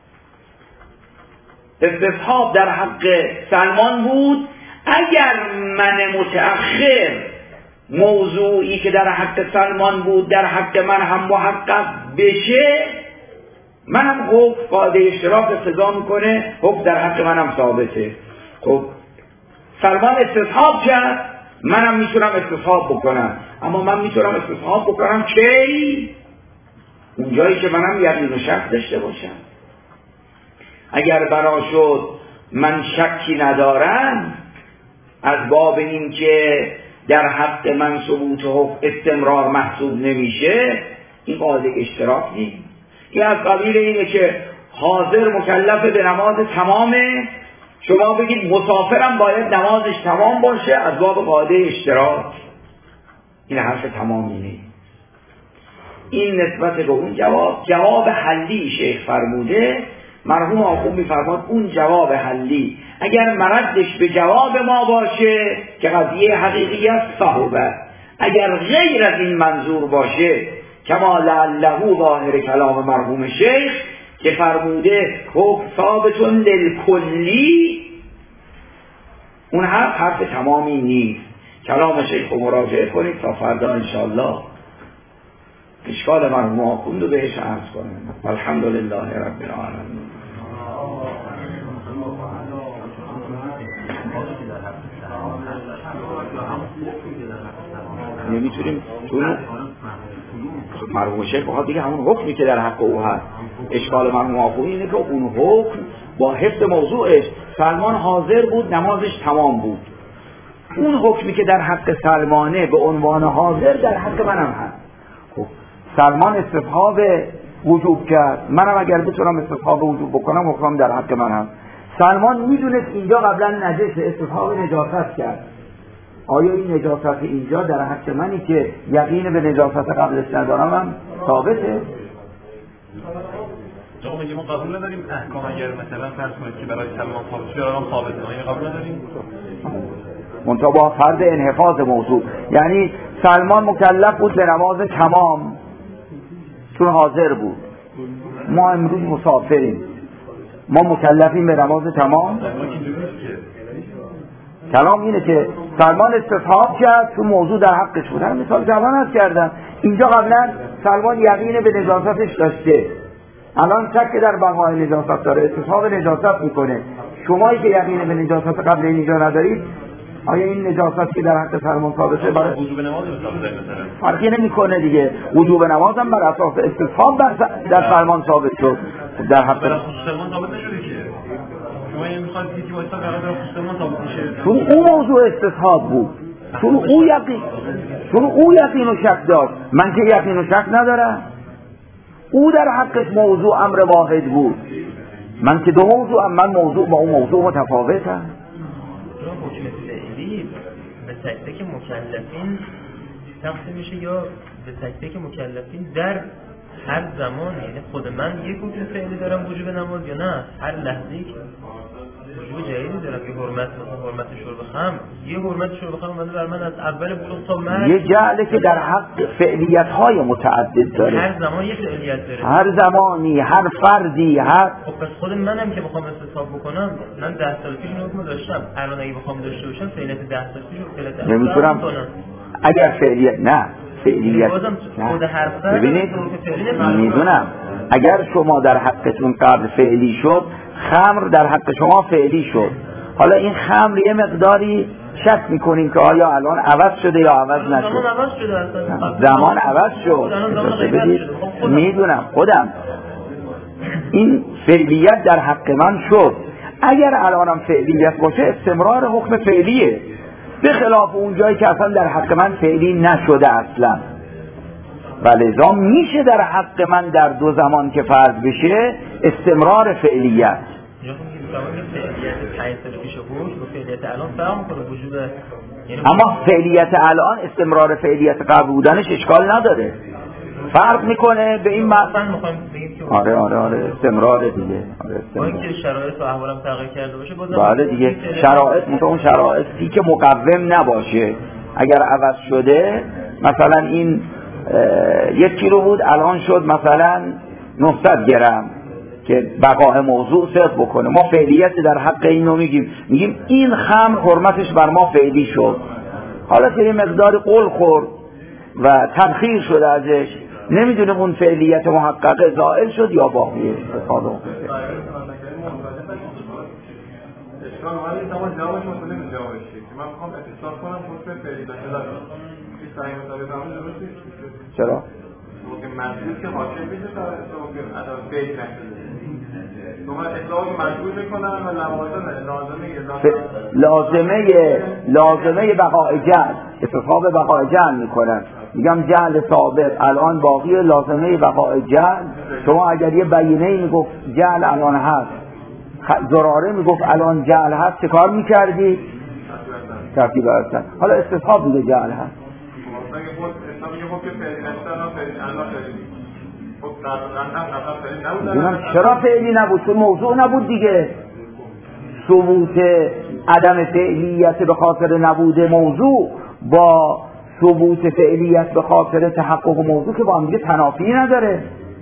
B: استصحاب در حق سلمان بود، اگر من متأخر موضوعی که در حق سلمان بود در حق من هم محقق بشه، من هم حکم قاعده اشتراک اقتضا میکنه حکم در حق من هم ثابته. خب سلمان استصحاب کرد، منم میتونم استصحاب بکنم، اما من میتونم استصحاب بکنم کی؟ اونجایی که منم یقین و شک داشته باشم. اگر برا شد من شکی ندارم از باب این که در حق من ثبوت حکم استمرار محسوب نمیشه، این قاعده اشتراک نیست. این از قبیل اینه که حاضر مکلف به نماز تمامه، شما بگید مسافرم باید نمازش تمام باشه، از باب قاعده اشتراک. این حرف تمامی نیست. این نسبت به اون جواب. جواب حلی شیخ فرموده، مرحوم آخوند میفرماد اون جواب حلی اگر مردش به جواب ما باشه که قضیه حقیقی است صحبه، اگر غیر از این منظور باشه کما لعله ظاهر کلام مرحوم شیخ که فرموده حکم ثابتون للکلی، اون حرف حرف تمامی نیست. کلام شیخ رو مراجعه کنید تا فردا انشاءالله اشکال مرحوم آخوند رو بهش عرض کنیم. الحمدلله رب العالمین. نمیتونیم چون مرحوم شیخ بخواد دیگه همون حکمی که در حق او هست. اشکال مرحوم آخوند اینه که اون حکم با حفظ موضوعش سلمان حاضر بود، نمازش تمام بود. اون حکمی که در حق سلمانه به عنوان حاضر در حق منم هست. خب سلمان استصحاب وجوب کرد، منم اگر بتونم استصحاب وجوب بکنم حکم در حق من هست. سلمان میدونست اینجا قبلا نجس، استصحاب نجاست کرد. آیا این نجاست اینجا در حق منی که یقین به نجاست قبلش ندارم هم ثابته؟
C: آقا میگه ما قبول نداریم احکام اگر مثلا فرض کنید که برای سلمان ثابت شده الان ثابته، ما قبول نداریم.
B: منتها با فرض انحفاظ موضوع، یعنی سلمان مکلف بود به نماز تمام چون حاضر بود، ما امروز مسافریم، ما مکلفیم به نماز تمام. کلام اینه که سلمان استصحاب کرد چون موضوع در حقش بود. هم مثال جوان هست کردن اینجا قبلا سلمان یقین به نجاستش داشته، الان شک در بقای نجاست داره، استصحاب نجاست میکنه. شمایی که یقین به نجاست قبل اینجا ندارید آیا این نجاست که در حق سلمان ثابته برای
C: وجوب نماز مثلا
B: فرقی نمیکنه دیگه. وجوب نماز هم بر اساس استصحاب در سلمان ثابت شد، در حق
C: سلمان ثابت نشده که شما این میخواید که واسه قرار در سلمان ثابت میشه،
B: چون اون موضوع استصحاب بود، چون او یقین چون او یقین و شک داشت، من که یقین و شک ندارم. او در حقش موضوع امر واحد بود، من که دو موضوع، من موضوع با اون موضوع متفاوتم.
E: حکم فعلی به تک تک مکلفین تقسیم میشه یا به تک تک مکلفین در هر زمان؟ یعنی خود من یک حکم فعلی دارم وجوب نماز، یا نه هر لحظه‌ای که وجوب جدیدی دارم که حرمت مثلا حرمت شرب خمر، یه حرمت شرب خمر اومده بر من از اول بلوغ تا مرگ،
B: یه جعله که در حق فعلیت‌های متعدد داره،
E: هر زمان یک فعلیت داره،
B: هر زمانی، هر فردی، هر
E: خب پس خود منم که بخوام استصحاب بکنم، من ده سال پیش اینو داشتم، الان اگه بخوام داشته باشم فعلیت ده سال پیش رو فعلیت
B: نمیتونم. اگر فعلیت نه فعلیت
E: خود هر فرد
B: ببینید میدونم، اگر شما در حقتون قبل فعلی شد، خمر در حق شما فعلی شد، حالا این خمر یه مقداری شک میکنیم که آیا الان عوض شده یا عوض نشد.
E: زمان عوض شده اصلا،
B: زمان عوض شد. میدونم خودم این فعلیت در حق من شد، اگر الانم فعلیت باشه استمرار حکم فعلیه، به خلاف اون جایی که اصلا در حق من فعلی نشده اصلا. ولذا میشه در حق من در دو زمان که فرض بشه استمرار فعلیت. اما فعلیت الان استمرار فعلیت قبل بودنش اشکال نداره، فرق میکنه به این معنی. آره آره آره استمرار دیگه. آره
E: با اینکه شرایط و احوالم تغییر کرده باشه بازم
B: بله دیگه، شرایط مثلا اون شرایطی که مقوم نباشه، اگر عوض شده مثلا این یک کیلو بود الان شد مثلا نهصد گرم که بقای موضوع صرف بکنه، ما فعلیت در حق اینو میگیم، میگیم این خمر حرمتش بر ما فعلی شد، حالا که یه مقدار قول خورد و تبخیر شده ازش، نمیدونیم اون فعلیت محققه زائل شد یا باقیه. استفاده
C: اشکال مالی تمام جوابش مطمئن نمی جوابش که من میخوام اتصال کنم حکم فعلی داشته دارم این صحیح مطابق تمام درسته.
B: چرا؟
C: که مجبور که حاکم میشه تا حکم ادا فعلی نشده، شما اطلاق مجبور میکنن و لازمه
B: لازمه لازمه بقای جعل، استصحاب بقای جعل میکنن، میگم جعل ثابت الان باقی، لازمه بقای جعل. شما اگر یه بیینه میگفت جعل الان هست، ضراره میگفت الان جعل هست، چه کار میکردی؟ ترتیب هستن. حالا استصحاب دیگه جعل هست. میدونم چرا فعلی نبود؟ چون موضوع نبود دیگه. ثبوت عدم فعلیت به خاطر نبود موضوع با ثبوت فعلیت به خاطر تحقق موضوع که با هم دیگه تنافی نداره.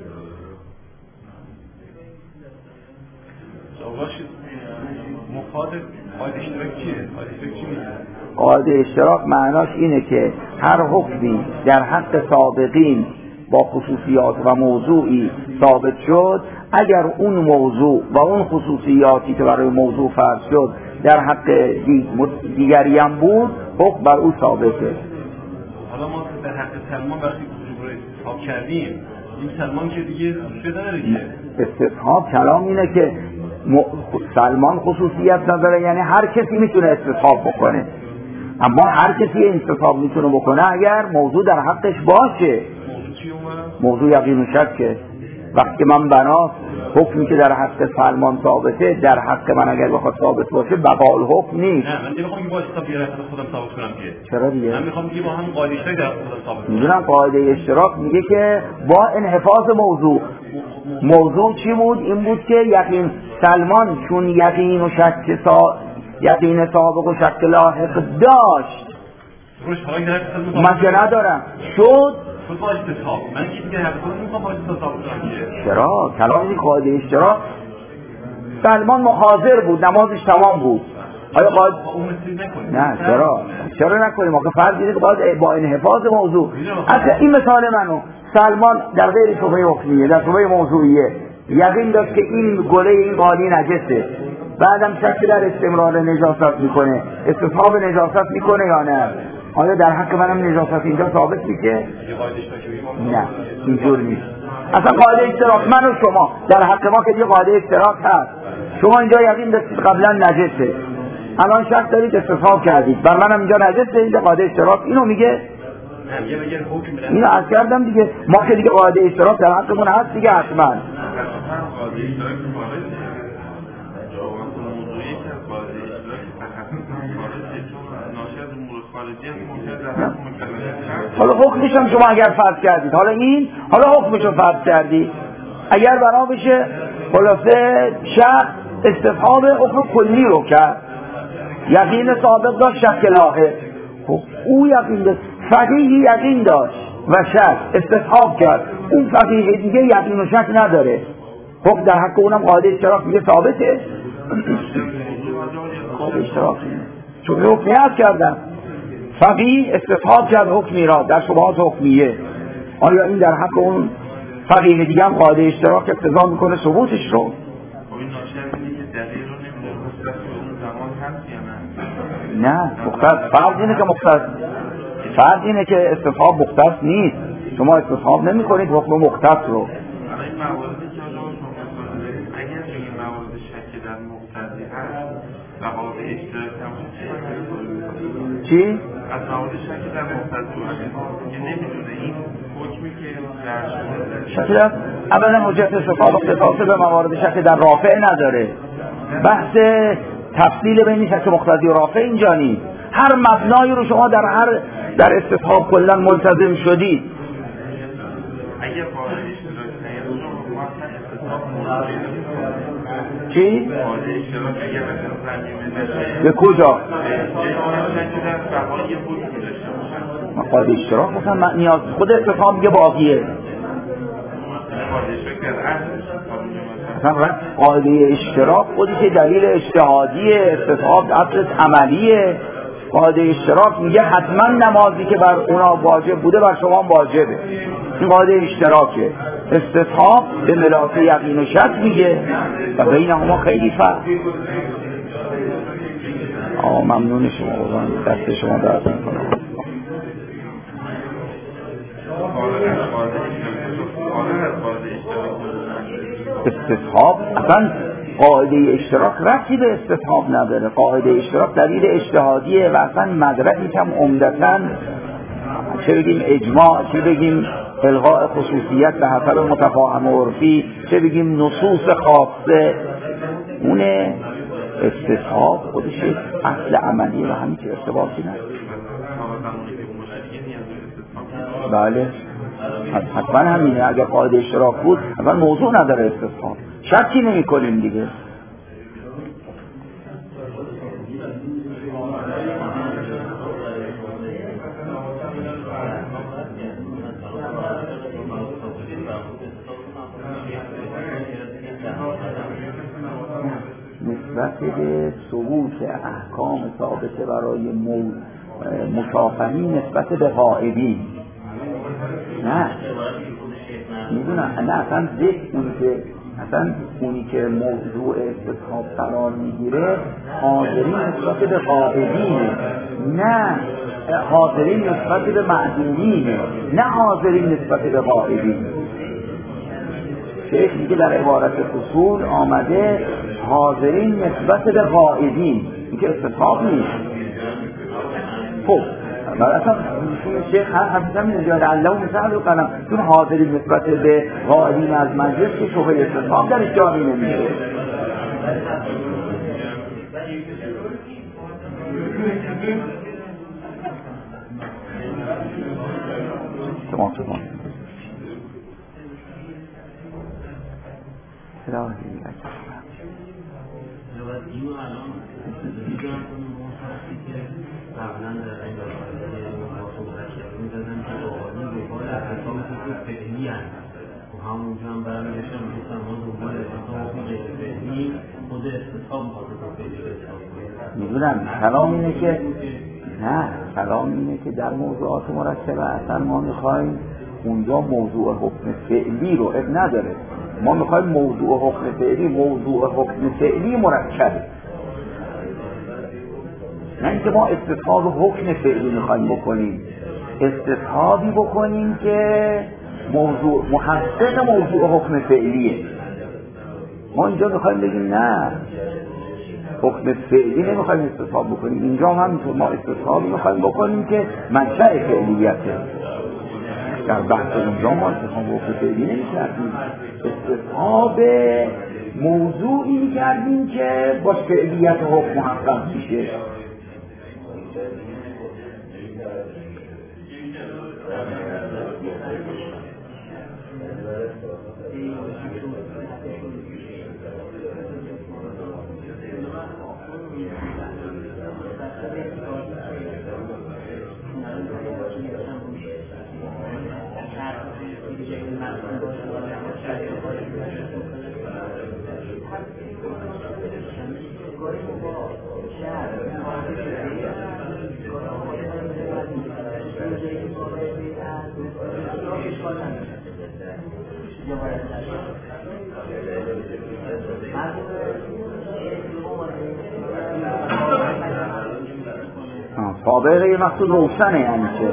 C: مخاطب قاعده اشتراک چیه؟ قاعده اشتراک چی میگه؟
B: قاعده اشتراک معناش اینه که هر حکمی در حق سابقین با خصوصیات و موضوعی ثابت شد، اگر اون موضوع و اون خصوصیاتی که برای موضوع فرض شد در حق دیگری هم بود، حکم بر او ثابته.
C: حالا ما در حق سلمان برای وجوب رو حساب کردیم، این سلمان که دیگه خصوصیت نداره که
B: استصحاب کلام اینه که م... سلمان خصوصیت نداره، یعنی هر کسی میتونه استصحاب بکنه، اما هر کسی استصحاب میتونه بکنه اگر موضوع در حقش باشه. موضوع یقین و شکه. وقتی من بنا حکمی که در حق سلمان ثابته در حق من اگر بخواد ثابت باشه بقال حکم نیست.
C: نه من نمیخوام با حساب بیاره خودم ثابت کنم که.
B: چرا دیگه؟
C: من میخوام دیگه با هم قاعده اشتراک در خودم ثابت کنم.
B: میدونم قاعده اشتراک میگه که با انحفاظ موضوع. موضوع چی بود؟ این بود که یقین سلمان چون یقین و شک سا... یقین سابق و شک لاحق داشت.
C: روش حالا در
B: من که ندارم شد
C: خود با استصحاب من که دیگه هر خودم میخوام با استصحاب کنم که.
B: چرا؟ کلام این قاعده اشتراک سلمان مخاضر بود، نمازش تمام بود. آیا قاعده نه چرا؟ چرا نکنیم؟ آخه فرض اینه که باید با انحفاظ موضوع. اصلا این مثال منو سلمان در غیر شبهه حکمیه، در شبهه موضوعیه یقین داشت که این گله این قالی نجسه، بعدم شک در استمرار نجاست میکنه، استصحاب نجاست میکنه یا نه؟ آیا در حق منم نجاست اینجا ثابت میشه؟ نه اینجور نیست. اصلا قاعده اشتراک من و شما در حق ما که یه قاعده اشتراک هست. شما اینجا یقین داشتید قبلا نجسه، الان شک دارید استصحاب کردید، بر منم اینجا نجسه، اینجا قاعده اشتراک اینو میگه. اینو عرض کردم دیگه، ما که دیگه قاعده اشتراک در حقمون هست دیگه حتما. حالا حکمش هم شما اگر فرض کردید، حالا این حالا حکمش رو فرض کردید، اگر بنا بشه خلاصه شخص استصحاب حکم کلی رو کرد، یقین سابق داشت شک لاحق، او یقین داشت، فقیهی یقین داشت و شک استصحاب کرد، اون فقیه دیگه یقین و شک نداره، حکم در حق اونم قاعده اشتراک میگه ثابته. قاعده اشتراک چون حکم نیاز کردن، فقیه استصحاب کرد حکمی را در شبهات حکمیه، آیا این در حق اون فقیه دیگه هم قاعده اشتراک اقتضا میکنه ثبوتش رو؟ نه مختص فرض اینه که مختص فرض اینه که استصحاب مختص نیست، شما استصحاب نمی کنید حکم مختص رو. چی؟
F: از موارد شک در مختص که نمیدونه این حکمی که در
B: شک در اولا حجت استفاده اختصاص به موارد شک در رافع نداره، بحث تفصیل بین شک مقتضی و رافع اینجا نیست. هر مبنایی رو شما در هر در استصحاب کلا ملتزم شدید.
F: اگه قاعده اشتراک نیست
B: چی؟
F: قاعده اشتراک اگه مثلا
B: به کجا؟
F: ما
B: قاعده اشتراک مثلا نیاز خود استصحاب میگه باقیه. مثلا قاعده اشتراک خودی که دلیل اجتهادیه، استصحاب اصل عملیه. قاعده اشتراک میگه حتما نمازی که بر اونا واجب بوده بر شما واجبه، این قاعده اشتراکه. استصحاب به ملاک یقین و شک میگه و بینهما خیلی فرق. آه ممنون شما قربان، دست شما درد نکنه. استصحاب اصلا قاعده اشتراک ربطی به استصحاب نداره. قاعده اشتراک دلیل اجتهادیه و اصلا مدرکی کم عمدتاً چه بگیم اجماع، چه بگیم الغاء خصوصیت به حسب متفاهم عرفی، چه بگیم نصوص خاصه، اونه استصحاب خودش اصل عملیه و همین که ارتباطی نداره. بله حتما همینه. اگر قاعده اشتراک بود اول موضوع نداره استصحاب، شکی نمی کنیم دیگه. نسبت به ثبوت احکام ثابته برای مشافهی نسبت به غائبین، نه میدونم نه اصلا ذکر اونی که اصلا اونی که موضوع استصحاب قرار میگیره حاضرین نسبت به غائبینه، نه حاضرین نسبت به معدومینه، نه حاضرین نسبت به غائبین. شیخ میگه در عبارت اصول آمده حاضرین نسبت به غائبین، این که استصحاب نیست. خب برای اصلا شیخ هر حدیث هم اینجا لعله مثل رو کنم چون حاضرین نسبت به غائبین از مجلس که شبهه استصحاب درش جاری نمیشه. تمام تمام سلام علیکم. قبلا در این دارم می‌دادن که آقایون دنبال احکام حقوق فقهی هستند و همونجا هم برمی‌گشتن می‌گفتن ما دنبال احکام حقوق فقهی خود استصحاب حقوق فقهی رو می‌دونم. کلام اینه که نه کلام اینه که در موضوعات مرکبه اصلا ما می‌خوایم اونجا موضوع حکم فعلی رو اب نداره، ما میخوایم موضوع حکم فعلی موضوع حکم فعلی مرکبه، نه اینکه ما استصحاب حکم فعلی میخوایم بکنیم، استصحابی بکنیم که موضوع محقق موضوع حکم فعلیه. ما اینجا میخوایم بگیم نه حکم فعلی نمیخوایم استصحاب بکنیم، اینجا هم ما استصحابی میخوایم بکنیم که منشأ فعلیته. در بحث اینجا ما استصحاب حکم فعلی نمیکردیم، استصحاب موضوعی میکردیم که با فعلیت حکم محقق میشه. سابقه یه مقصود روشنه، یعنی چه؟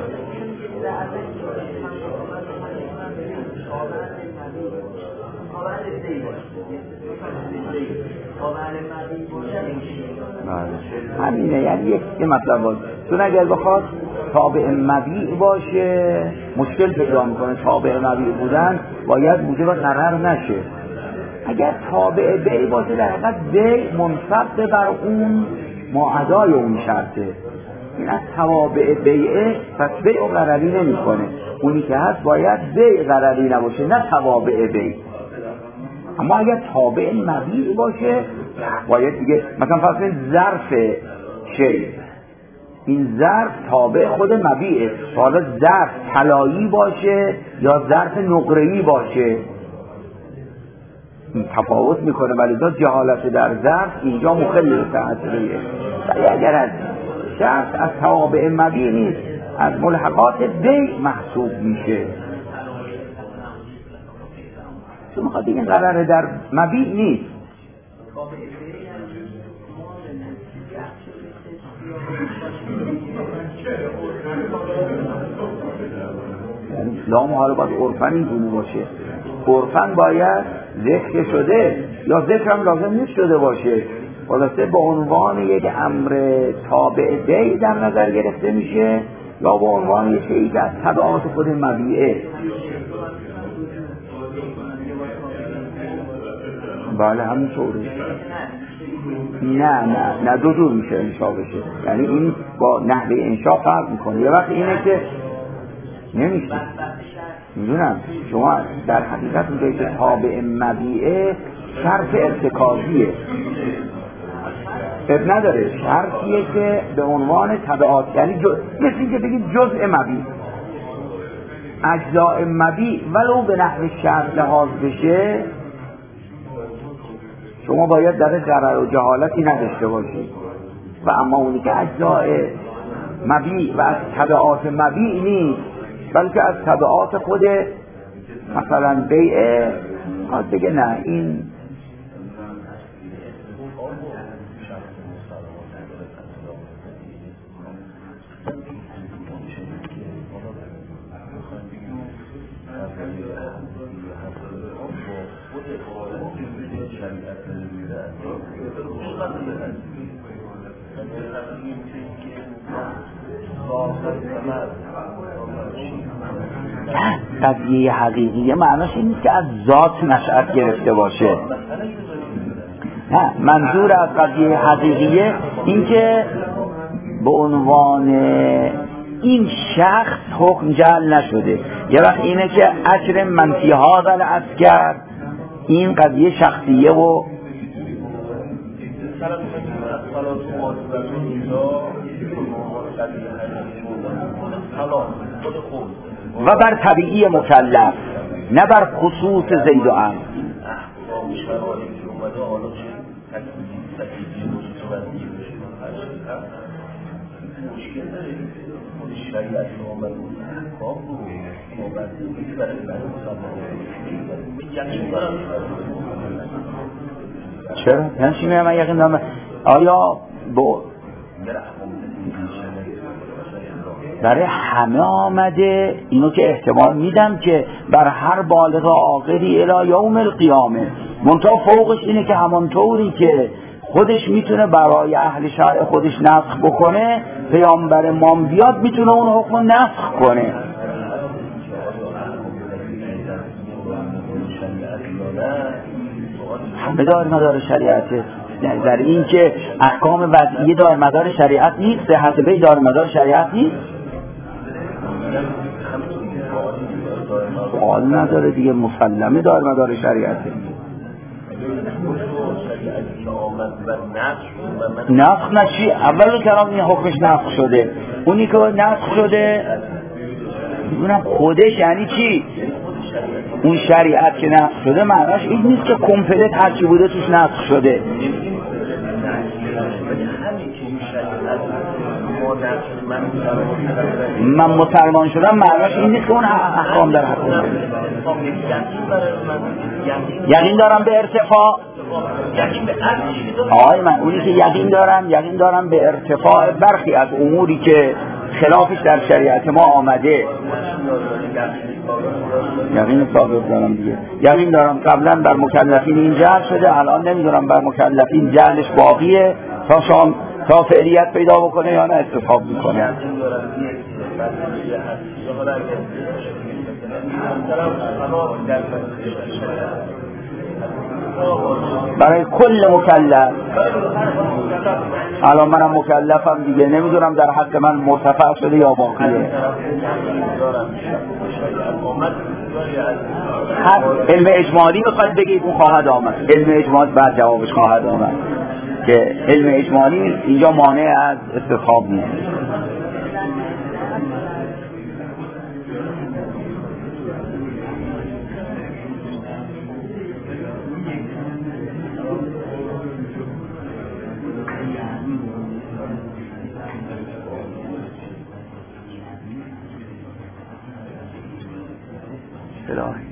B: همینه، یعنی یک یه مطلب باشه. چون اگر بخواد تابع مبیع باشه مشکل پیدا میکنه. تابع مبیع بودن باید موجب ضرر نشه. اگر تابع بیع باشه در حقیقت بیع منصب بر اون معادای اون شرطه. این از توابع بیعه، پس بیع ضرری نمی کنه. اونی که هست باید بیع ضرری نباشه، نه توابع بیع. اما اگر تابع مبیع باشه باید دیگه مثلا فرض ظرف شی، این ظرف تابع خود مبیعه، حالا ظرف طلایی باشه یا ظرف نقره‌ای باشه این تفاوت میکنه، ولی دا جهالت در ظرف اینجا مخل به تأثیریه. ولی اگر از شرط از توابع مبیع نیست، از ملحقات بیع محسوب میشه. چون میخواد دیگه قراره در مبیع نیست. یعنی اسلام حالا باید عرفن این گونه باشه. عرفن باید ذکر شده یا ذکر هم لازم نیست شده باشه، خلاصه به عنوان یک امر تابع بیع در نظر گرفته میشه یا به عنوان یک شیء از تبعات خود مبیعه. بله همینطوره. نه نه نه دو جور میشه انشاء بشه، یعنی این با نحوه انشاء فرق میکنه. یه وقت اینه که نمیشه، میدونم شما در حقیقت میگه که تابع مبیعه شرط ارتکازیه، اب نداره، شرطیه که به عنوان تبعات، یعنی جز... مثل اینکه بگید جزء مبیع، اجزاء مبیع ولو به نحو شرط لحاظ بشه شما باید در ضرر و جهالتی نداشته باشید. و اما اونی که اجزاء مبیع و از تبعات مبیع نیست بلکه از تبعات خود مثلا بیعه، خواهد بگه نه این قضیه حقیقیه معناش این نیست که از ذات نشأت گرفته باشه. نه، منظور از قضیه حقیقیه این که به عنوان این شخص حکم جعل نشده. یه وقت اینه که اجر منفی هذا العسکر، این قضیه شخصیه و و بر طبیعی مکلف، نه بر خصوص زید و عمرو. چرا؟ من چی میگم؟ من یقین دارم. آیا با برای همه آمده؟ اینو که احتمال میدم که بر هر بالغ عاقلی الی یوم القیامه. منتها فوقش اینه که همانطوری که خودش میتونه برای اهل شرع خودش نسخ بکنه، پیامبر ما بیاد میتونه اون حکم نسخ کنه. همه دار مدار شریعته، در این که احکام وضعیه دار مدار شریعت نیست، صحت بی دار مدار شریعت نیست. سوال نداره دیگه، مسلمه دار مدار شریعته. نسخ نشی اول کلام این حکمش نسخ شده، اونی که نسخ شده اونم خودش یعنی چی؟ اون شریعت که نسخ شده معناش این نیست که کمپلت هرچی بوده توش نسخ شده. من مسلمان شدم معناش این نیست که اون احکام در حکم شده. یقین دارم به ارتفاع، آقای من اونی که یقین دارم یقین دارم به ارتفاع برخی از اموری که خلافش در شریعت ما آمده، یقین ثابت دارم دیگه. یقین دارم قبلا بر مکلفین این جهل شده، الان نمیدونم بر مکلفین جهلش باقیه تا شام تا فعلیت پیدا بکنه یا نه استفاده میکنه. برای کل مکلف، الان منم مکلفم دیگه، نمیدونم در حق من مرتفع شده یا باقیه. هر علم اجمالی بخواید بگید اون خواهد آمد، علم اجمالی بعد جوابش خواهد آمد که علم اجمالی اینجا مانع از استصحاب نیست. الهی